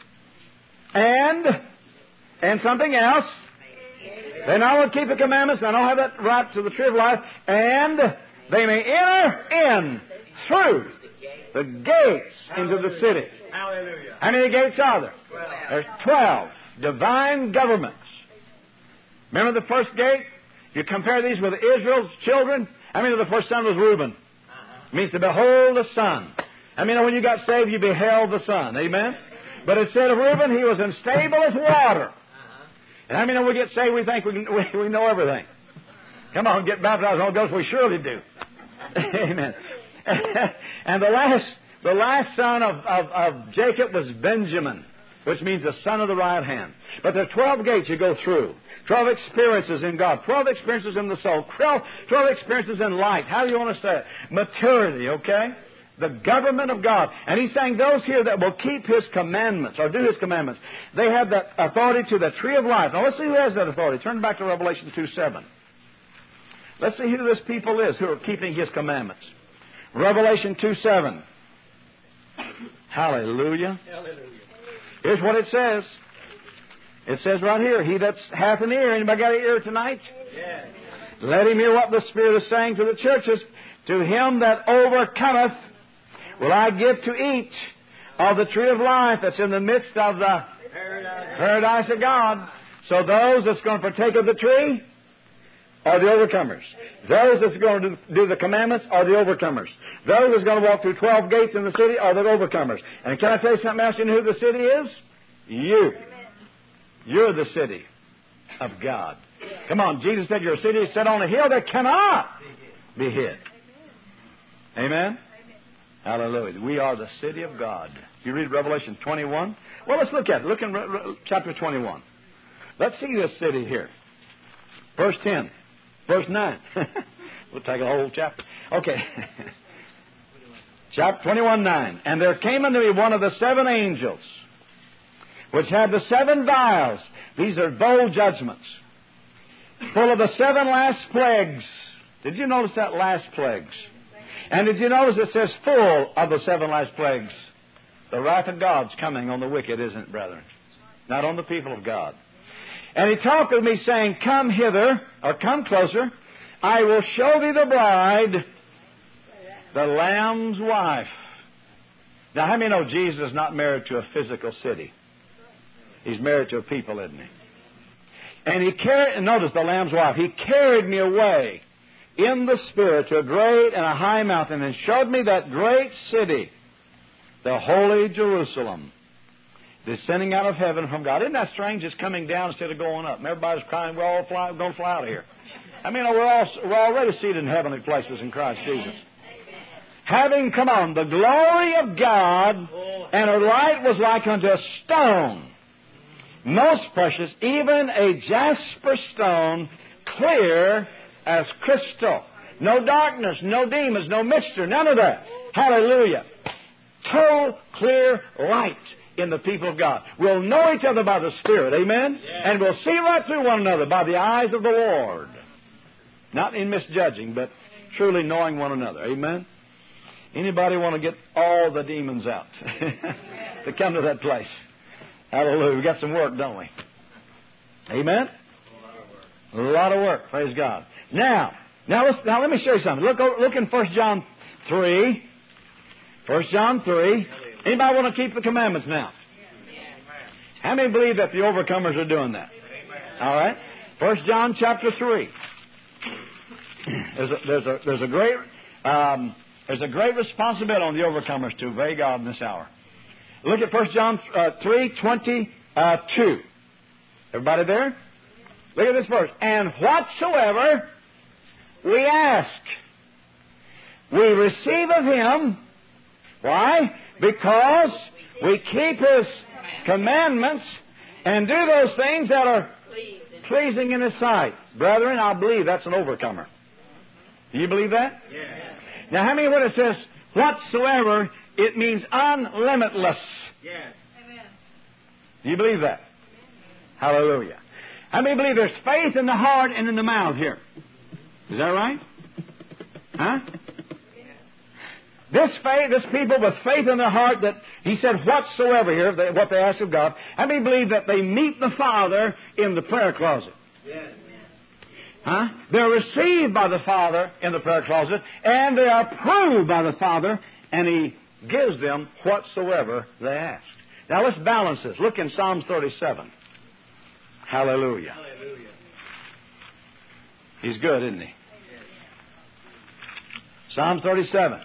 And, and something else. They not only keep the commandments, they don't have that right to the tree of life, and they may enter in through the gates into the city. Hallelujah. How many gates are there? Twelve. There's twelve divine governments. Remember the first gate? You compare these with Israel's children. I mean, the first son was Reuben. Uh-huh. It means to behold the Son. I mean, when you got saved, you beheld the Son. Amen? But it said of Reuben, he was unstable as water. Uh-huh. And I mean, when we get saved, we think we, can, we, we know everything. Come on, get baptized in the Holy Ghost. We surely do. Amen. And the last, the last son of, of, of Jacob was Benjamin, which means the son of the right hand. But there are twelve gates you go through. Twelve experiences in God. Twelve experiences in the soul. Twelve, twelve experiences in life. How do you want to say it? Maturity, okay? The government of God. And He's saying those here that will keep His commandments, or do His commandments, they have that authority to the tree of life. Now let's see who has that authority. Turn back to Revelation two seven. Let's see who this people is who are keeping His commandments. Revelation two seven. Hallelujah. Hallelujah. Here's what it says. It says right here, he that hath an ear. Anybody got an ear tonight? Yes. Let him hear what the Spirit is saying to the churches. To him that overcometh will I give to eat of the tree of life that's in the midst of the paradise, paradise of God. So those that's going to partake of the tree are the overcomers. Those that's going to do the commandments are the overcomers. Those that's going to walk through twelve gates in the city are the overcomers. And can I tell you something else? You know who the city is? You. You're the city of God. Come on, Jesus said you're a city set on a hill that cannot be hid. Amen? Hallelujah. We are the city of God. You read Revelation twenty-one? Well, let's look at it. Look in Re- Re- chapter twenty-one. Let's see this city here. Verse ten. Verse nine. We'll take a whole chapter. Okay. Chapter twenty-one, nine. And there came unto me one of the seven angels, which had the seven vials. These are bowl judgments, full of the seven last plagues. Did you notice that last plagues? And did you notice it says full of the seven last plagues? The wrath of God's coming on the wicked, isn't it, brethren? Not on the people of God. And he talked with me, saying, Come hither, or come closer. I will show thee the bride, the Lamb's wife. Now, how many know Jesus is not married to a physical city? He's married to a people, isn't he? And he carried, notice the Lamb's wife, he carried me away in the Spirit to a great and a high mountain, and showed me that great city, the holy Jerusalem, descending out of heaven from God. Isn't that strange? It's coming down instead of going up. And everybody's crying, we're all fly, going to fly out of here. I mean, we're, all, we're already seated in heavenly places in Christ Jesus. Having, come on, the glory of God, and her light was like unto a stone, most precious, even a jasper stone, clear as crystal. No darkness, no demons, no mixture, none of that. Hallelujah. Total, clear light in the people of God. We'll know each other by the Spirit, amen? Yeah. And we'll see right through one another by the eyes of the Lord. Not in misjudging, but truly knowing one another, amen? Anybody want to get all the demons out to come to that place? Hallelujah. We got some work, don't we? Amen? A lot of work, praise God. Now, now, let's, now let me show you something. Look, look in First John three. First John three. Anybody want to keep the commandments now? How many believe that the overcomers are doing that? All right. First John chapter three. There's a, there's a, there's a great, um, there's a great responsibility on the overcomers to obey God in this hour. Look at First John uh, three twenty-two. Everybody there? Look at this verse. And whatsoever we ask, we receive of Him. Why? Because we keep His commandments and do those things that are pleasing in His sight. Brethren, I believe that's an overcomer. Do you believe that? Yes. Now, how many when it says whatsoever, it means unlimitless? Yes. Do you believe that? Hallelujah. How many believe there's faith in the heart and in the mouth here? Is that right? Huh? This faith, this people with faith in their heart that He said whatsoever here, they, what they ask of God, how many believe that they meet the Father in the prayer closet? Yes. Huh? They're received by the Father in the prayer closet, and they are approved by the Father, and He gives them whatsoever they ask. Now let's balance this. Look in Psalms thirty-seven. Hallelujah. Hallelujah. He's good, isn't He? Psalm thirty-seven.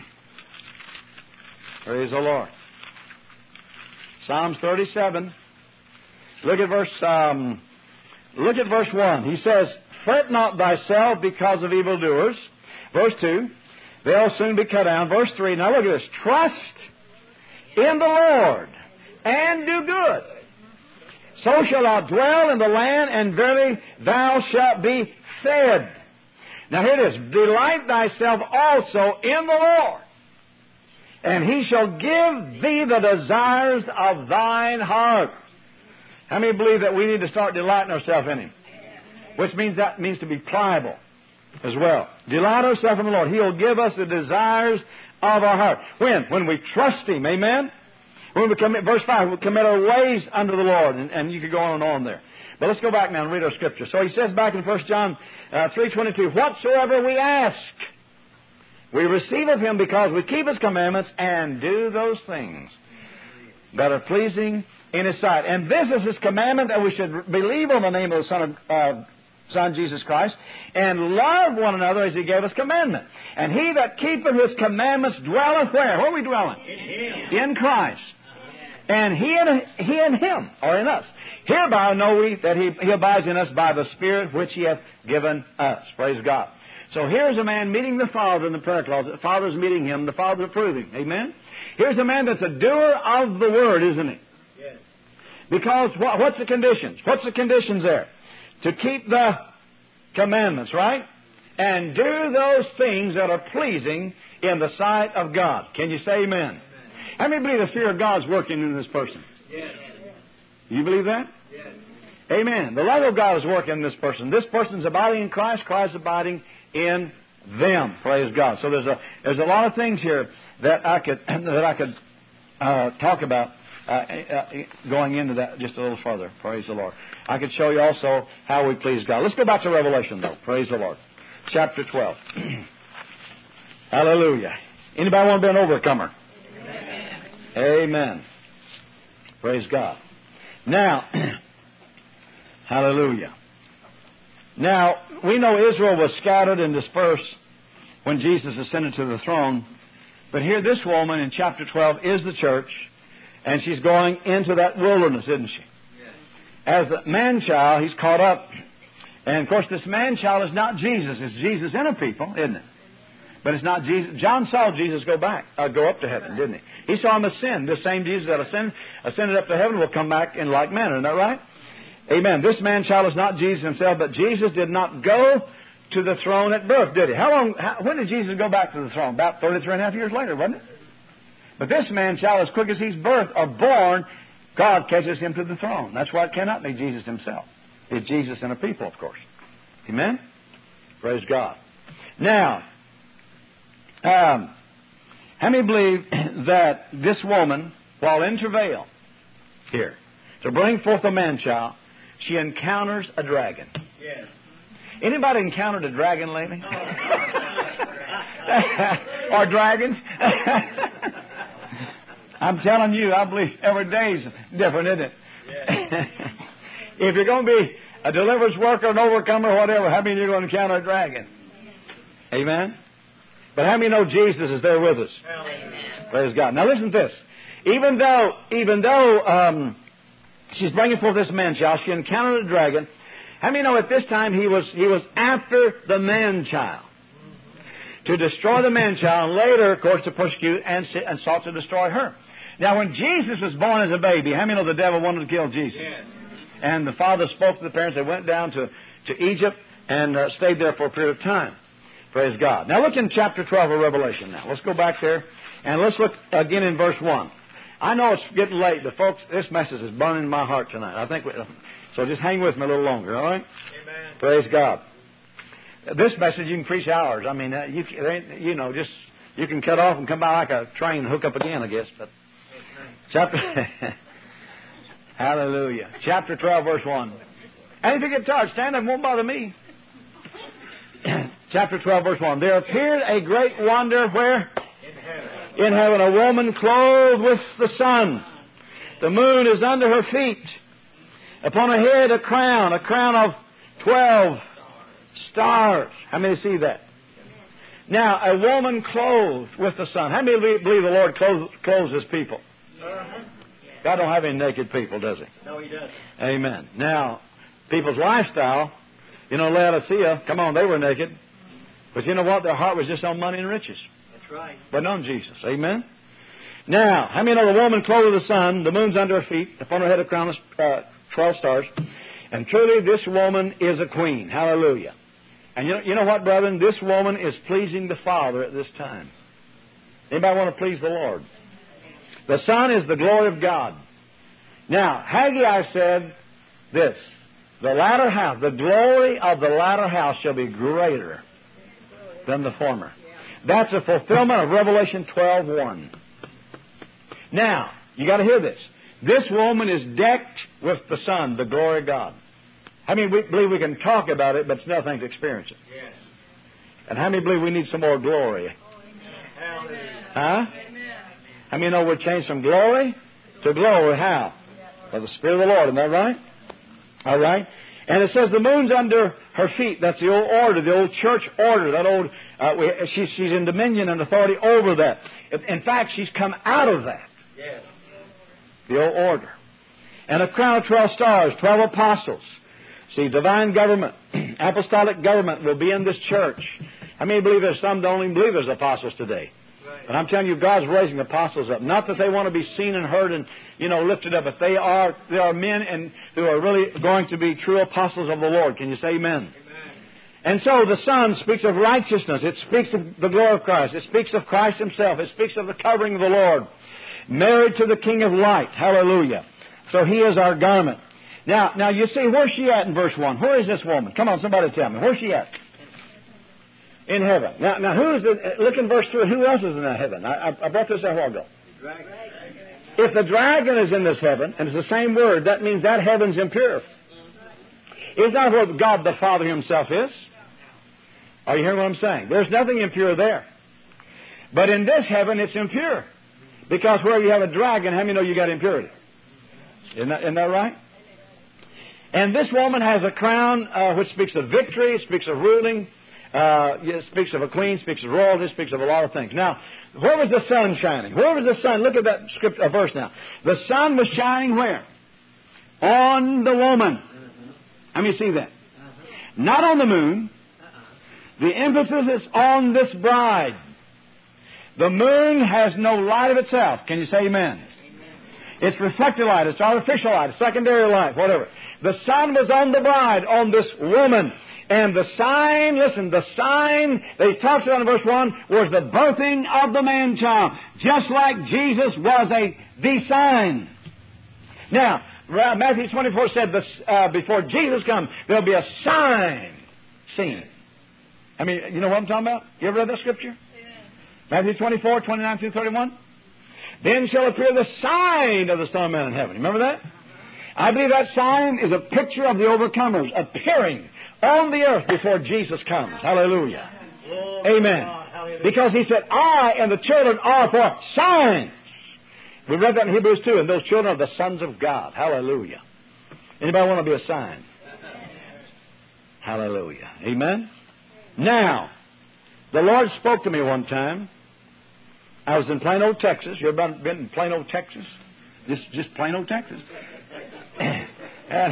Praise the Lord. Psalms thirty-seven. Look at verse. Um, look at verse one. He says, "Fret not thyself because of evildoers." Verse two. They'll soon be cut down. Verse three. Now look at this. "Trust in the Lord and do good. So shalt thou dwell in the land, and verily thou shalt be fed." Now here it is. "Delight thyself also in the Lord, and He shall give thee the desires of thine heart." How many believe that we need to start delighting ourselves in Him? Which means that means to be pliable as well. Delight ourselves in the Lord. He'll give us the desires of our heart. When? When we trust Him. Amen? When we commit, verse five, we commit our ways unto the Lord. And, and you could go on and on there. But let's go back now and read our scripture. So he says back in First John uh, three twenty-two, "Whatsoever we ask, we receive of Him because we keep His commandments and do those things that are pleasing in His sight. And this is His commandment, that we should believe on the name of the Son of, uh, Son, Jesus Christ, and love one another as He gave us commandment. And he that keepeth His commandments dwelleth where? Where are we dwelling? In Him. In Christ. And He and, he and Him, or in us. Hereby know we that he, he abides in us by the Spirit which He hath given us. Praise God. So here's a man meeting the Father in the prayer closet. The Father's meeting him. The Father's approving. Amen? Here's a man that's a doer of the Word, isn't he? Yes. Because what, what's the conditions? What's the conditions there? To keep the commandments, right? And do those things that are pleasing in the sight of God. Can you say amen? Amen. How many believe the fear of God's working in this person? Yes. You believe that? Yes. Amen. The love of God is working in this person. This person's abiding in Christ. Christ is abiding in them. Praise God. So there's a there's a lot of things here that I could that I could uh, talk about uh, uh, going into that just a little further. Praise the Lord. I could show you also how we please God. Let's go back to Revelation, though. Praise the Lord. Chapter twelve. Hallelujah. Anybody want to be an overcomer? Amen. Amen. Praise God. Now, hallelujah. Now, we know Israel was scattered and dispersed when Jesus ascended to the throne. But here this woman in chapter twelve is the church, and she's going into that wilderness, isn't she? Yes. As the man-child, he's caught up. And, of course, this man-child is not Jesus. It's Jesus in a people, isn't it? But it's not Jesus. John saw Jesus go back, uh, go up to heaven, didn't he? He saw Him ascend. This same Jesus that ascended, ascended up to heaven will come back in like manner. Isn't that right? Amen. This man-child is not Jesus Himself, but Jesus did not go to the throne at birth, did He? How long? How, when did Jesus go back to the throne? About thirty-three and a half years later, wasn't it? But this man-child, as quick as he's birth or born, God catches him to the throne. That's why it cannot be Jesus Himself. It's Jesus and a people, of course. Amen? Praise God. Now, um, how many believe that this woman, while in travail here, to bring forth a man-child, she encounters a dragon? Yes. Anybody encountered a dragon lately? Or dragons? I'm telling you, I believe every day's different, isn't it? Yes. If you're going to be a deliverance worker, an overcomer, whatever, how many of you are going to encounter a dragon? Amen? But how many know Jesus is there with us? Amen. Praise God. Now listen to this. Even though, even though um, she's bringing forth this man-child, she encountered a dragon. How many know at this time he was he was after the man-child to destroy the man-child, and later, of course, to persecute and, and sought to destroy her. Now, when Jesus was born as a baby, how many know the devil wanted to kill Jesus? Yes. And the father spoke to the parents. They went down to, to Egypt and uh, stayed there for a period of time. Praise God. Now, look in chapter twelve of Revelation now. Let's go back there, and let's look again in verse one. I know it's getting late, but folks, this message is burning in my heart tonight. I think we, so. Just hang with me a little longer, all right? Amen. Praise God. This message you can preach hours. I mean, uh, you you know, just you can cut off and come by like a train and hook up again, I guess. But chapter, hallelujah, chapter twelve, verse one. And if you get tired, stand up. It won't bother me. Chapter twelve, verse one. There appeared a great wonder where? In heaven, a woman clothed with the sun. The moon is under her feet. Upon her head a crown, a crown of twelve stars. How many see that? Now, a woman clothed with the sun. How many believe the Lord clothes, clothes His people? God don't have any naked people, does He? No, He doesn't. Amen. Now, people's lifestyle, you know, Laodicea, come on, they were naked. But you know what? Their heart was just on money and riches. That's right. But not on Jesus. Amen? Now, how many know the woman clothed with the sun, the moon's under her feet, upon her head a crown of uh, twelve stars, and truly this woman is a queen. Hallelujah. And you know, you know what, brethren? This woman is pleasing the Father at this time. Anybody want to please the Lord? The sun is the glory of God. Now, Haggai said this, the latter house, the glory of the latter house shall be greater than the former. That's a fulfillment of Revelation twelve one. Now, you got to hear this. This woman is decked with the sun, the glory of God. How many we believe we can talk about it, but it's nothing to experience it? Yes. And how many believe we need some more glory? Amen. Huh? Amen. How many know we're changed from glory to glory? How? By the Spirit of the Lord. Isn't that right? All right. And it says the moon's under her feet. That's the old order, the old church order. That old, uh, we, she, she's in dominion and authority over that. In fact, she's come out of that. Yes. The old order. And a crown of twelve stars, twelve apostles. See, divine government, apostolic government will be in this church. How many believe there's some don't even believe there's apostles today? But I'm telling you, God's raising apostles up. Not that they want to be seen and heard and, you know, lifted up, but they are, there are men and who are really going to be true apostles of the Lord. Can you say amen? Amen. And so the Son speaks of righteousness. It speaks of the glory of Christ. It speaks of Christ Himself. It speaks of the covering of the Lord. Married to the King of Light. Hallelujah. So He is our garment. Now, now you see, where's she at in verse one? Where is this woman? Come on, somebody tell me. Where's she at? In heaven. Now, now who is it? Look in verse three. Who else is in that heaven? I, I brought this out a while ago. If the dragon is in this heaven, and it's the same word, that means that heaven's impure. Is that what God the Father Himself is? Are you hearing what I'm saying? There's nothing impure there. But in this heaven, it's impure. Because where you have a dragon, how many know you got impurity? Isn't that, isn't that right? And this woman has a crown uh, which speaks of victory, it speaks of ruling. Uh, it speaks of a queen, speaks of royalty, speaks of a lot of things. Now, where was the sun shining? Where was the sun? Look at that script, uh, verse now. The sun was shining where? On the woman. How many see that? Not on the moon. The emphasis is on this bride. The moon has no light of itself. Can you say amen? Amen. It's reflected light. It's artificial light. It's secondary light. Whatever. The sun was on the bride, on this woman. And the sign, listen, the sign that he talks about in verse one was the birthing of the man-child. Just like Jesus was a the sign. Now, Matthew twenty-four said this, uh, before Jesus comes, there'll be a sign seen. I mean, you know what I'm talking about? You ever read that scripture? Yeah. Matthew twenty-four, twenty-nine through thirty-one. Then shall appear the sign of the Son of Man in heaven. Remember that? I believe that sign is a picture of the overcomers appearing on the earth before Jesus comes. Hallelujah. Amen. Because He said, I and the children are for signs. We read that in Hebrews two, and those children are the sons of God. Hallelujah. Anybody want to be a sign? Hallelujah. Amen. Now, the Lord spoke to me one time. I was in Plano, Texas. You ever been in Plano, Texas? Just, just Plano, Texas. and,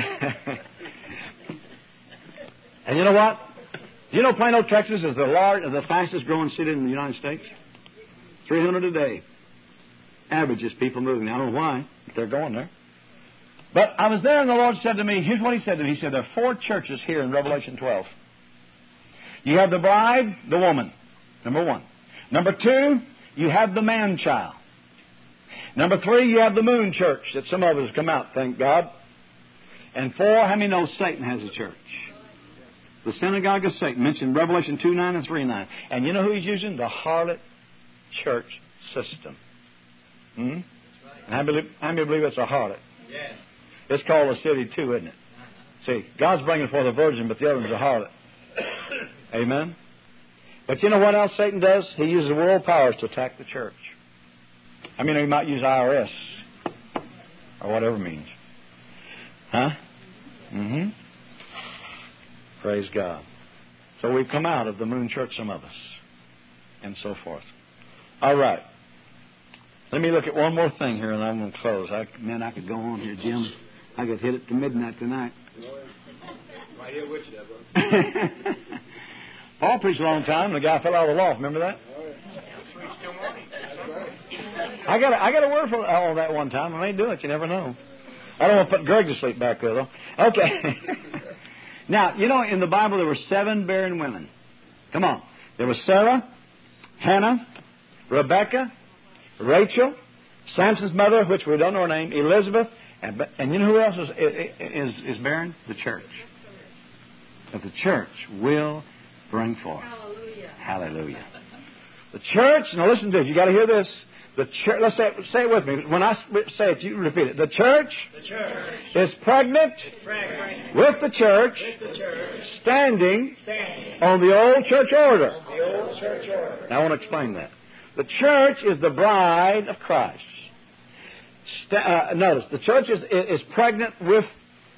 and you know what? Do you know Plano, Texas is the large, the fastest growing city in the United States? three hundred a day. Averages people moving. I don't know why, but they're going there. But I was there, and the Lord said to me, here's what He said to me. He said, there are four churches here in Revelation twelve. You have the bride, the woman, number one. Number two, you have the man-child. Number three, you have the moon church that some of us come out, thank God. And four, how many know Satan has a church? The synagogue of Satan, mentioned in Revelation two nine and three nine. And you know who he's using? The harlot church system. Hmm? I believe, I believe it's a harlot. Yes. It's called a city too, isn't it? See, God's bringing forth a virgin, but the other one's a harlot. Amen? But you know what else Satan does? He uses world powers to attack the church. I mean, he might use I R S or whatever it means. Huh? Mm-hmm. Praise God. So we've come out of the moon church, some of us, and so forth. All right. Let me look at one more thing here, and I'm going to close. I, man, I could go on here, Jim. I could hit it to midnight tonight. Right here with you, brother. Paul preached a long time, and the guy fell out of the loft. Remember that? I got a, I got a word for all that one time. I may do it. You never know. I don't want to put Greg to sleep back there, though. Okay. Now, you know, in the Bible there were seven barren women. Come on. There was Sarah, Hannah, Rebecca, Rachel, Samson's mother, which we don't know her name, Elizabeth, and, and you know who else is, is, is barren? The church. But the church will bring forth. Hallelujah. Hallelujah. The church, now listen to this, you got to hear this. The church, let's say, say it with me. When I say it, you repeat it. The church, the church is pregnant, pregnant with, the church, with the church standing, standing on the old church order. On the old church order. Now I want to explain that. The church is the bride of Christ. Sta- uh, notice, the church is, is pregnant with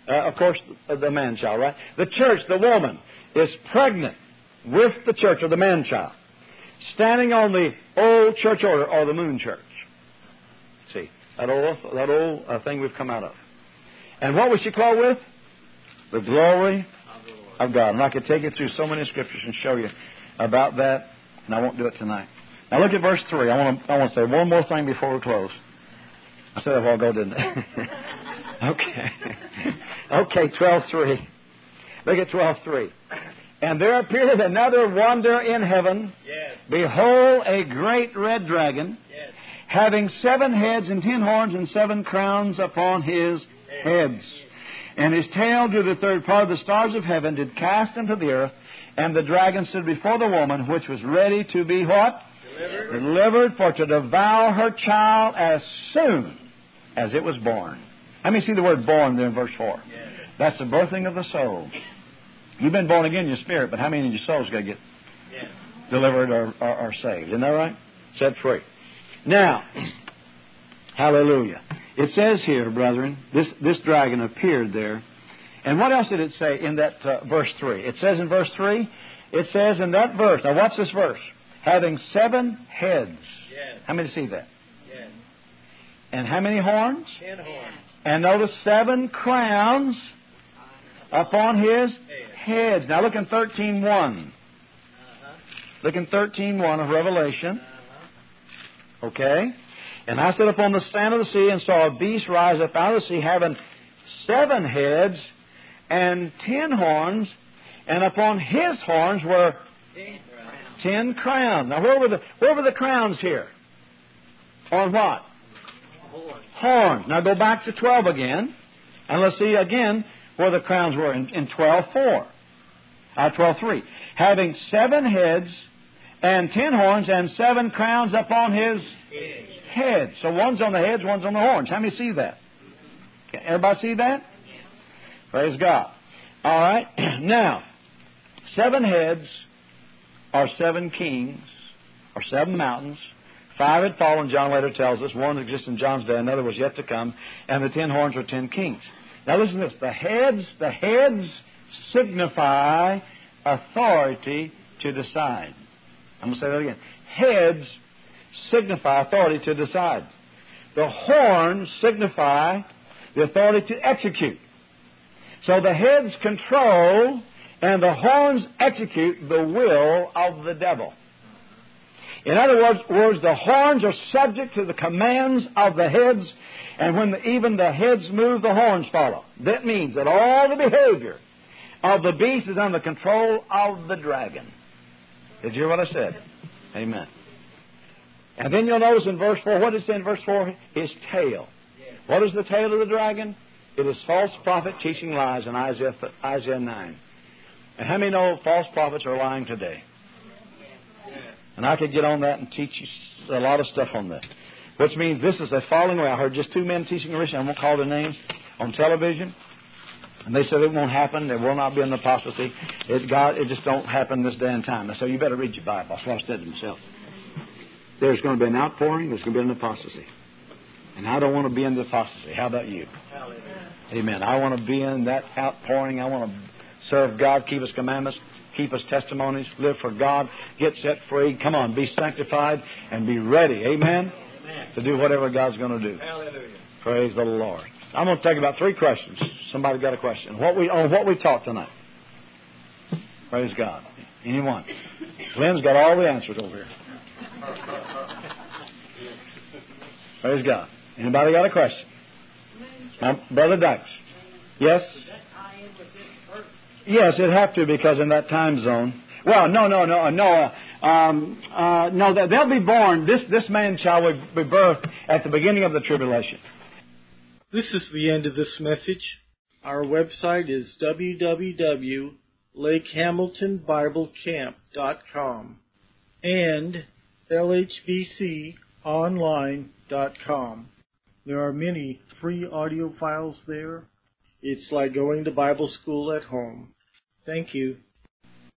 Uh, of course, the man-child, right? The church, the woman, is pregnant with the church, or the man-child, standing on the old church order, or the moon church. See, that old, that old uh, thing we've come out of. And what was she clothed with? The glory of God. And I could take you through so many scriptures and show you about that, and I won't do it tonight. Now look at verse three. I want to, I want to say one more thing before we close. I said that a while ago, didn't I? Okay. Okay, twelve three. Look at twelve three. And there appeared another wonder in heaven. Yes. Behold, a great red dragon, yes, having seven heads and ten horns and seven crowns upon his yes. heads. And his tail drew the third part of the stars of heaven, did cast them to the earth, and the dragon stood before the woman, which was ready to be what? Delivered. Delivered for to devour her child as soon as it was born. Let me see the word born there in verse four. Yes. That's the birthing of the soul. You've been born again in your spirit, but how many of your souls got to get yes. delivered or, or, or saved? Isn't that right? Set free. Now, hallelujah. It says here, brethren, this, this dragon appeared there. And what else did it say in that uh, verse three? It says in verse three, it says in that verse, now watch this verse, having seven heads. Yes. How many see that? Yes. And how many horns? Ten horns. And notice seven crowns upon his heads. Now look in thirteen one. Uh-huh. Look in thirteen one of Revelation. Uh-huh. Okay. And I stood upon the sand of the sea and saw a beast rise up out of the sea, having seven heads and ten horns, and upon his horns were ten crowns. Ten crowns. Now where were the where were the crowns here? On what? Horns. Horns. Now go back to twelve again, and let's see again where the crowns were in, in twelve four. Uh, twelve three. Having seven heads and ten horns and seven crowns upon his heads. heads. So one's on the heads, one's on the horns. How many see that? Can everybody see that? Praise God. All right. Now, seven heads are seven kings, or seven mountains. Five had fallen, John later tells us. One exists in John's day, another was yet to come. And the ten horns are ten kings. Now listen to this. The heads, the heads signify authority to decide. I'm going to say that again. Heads signify authority to decide. The horns signify the authority to execute. So the heads control and the horns execute the will of the devil. In other words, words, the horns are subject to the commands of the heads, and when the, even the heads move, the horns follow. That means that all the behavior of the beast is under control of the dragon. Did you hear what I said? Amen. And then you'll notice in verse four, what does it say in verse four? His tail. What is the tail of the dragon? It is false prophet teaching lies in Isaiah, Isaiah nine. And how many know false prophets are lying today? And I could get on that and teach you a lot of stuff on that. Which means this is a falling away. I heard just two men teaching a Christian, I won't call their names, on television. And they said it won't happen. There will not be an apostasy. It, God, it just don't happen this day and time. I said, you better read your Bible. That's what I said to myself. There's going to be an outpouring. There's going to be an apostasy. And I don't want to be in the apostasy. How about you? Hallelujah. Amen. I want to be in that outpouring. I want to serve God, keep His commandments, keep His testimonies, live for God, get set free. Come on, be sanctified and be ready. Amen? Amen. To do whatever God's going to do. Hallelujah. Praise the Lord. I'm going to take about three questions. Somebody got a question? What we on what we taught tonight? Praise God. Anyone? Glenn's got all the answers over here. Praise God. Anybody got a question? Um, Brother Dykes. Yes? Yes, it'd have to, because in that time zone. Well, no, no, no, no. Uh, um, uh, no, they'll be born. This this man child will be birthed at the beginning of the tribulation. This is the end of this message. Our website is w w w dot lake hamilton bible camp dot com and l h b c online dot com. There are many free audio files there. It's like going to Bible school at home. Thank you.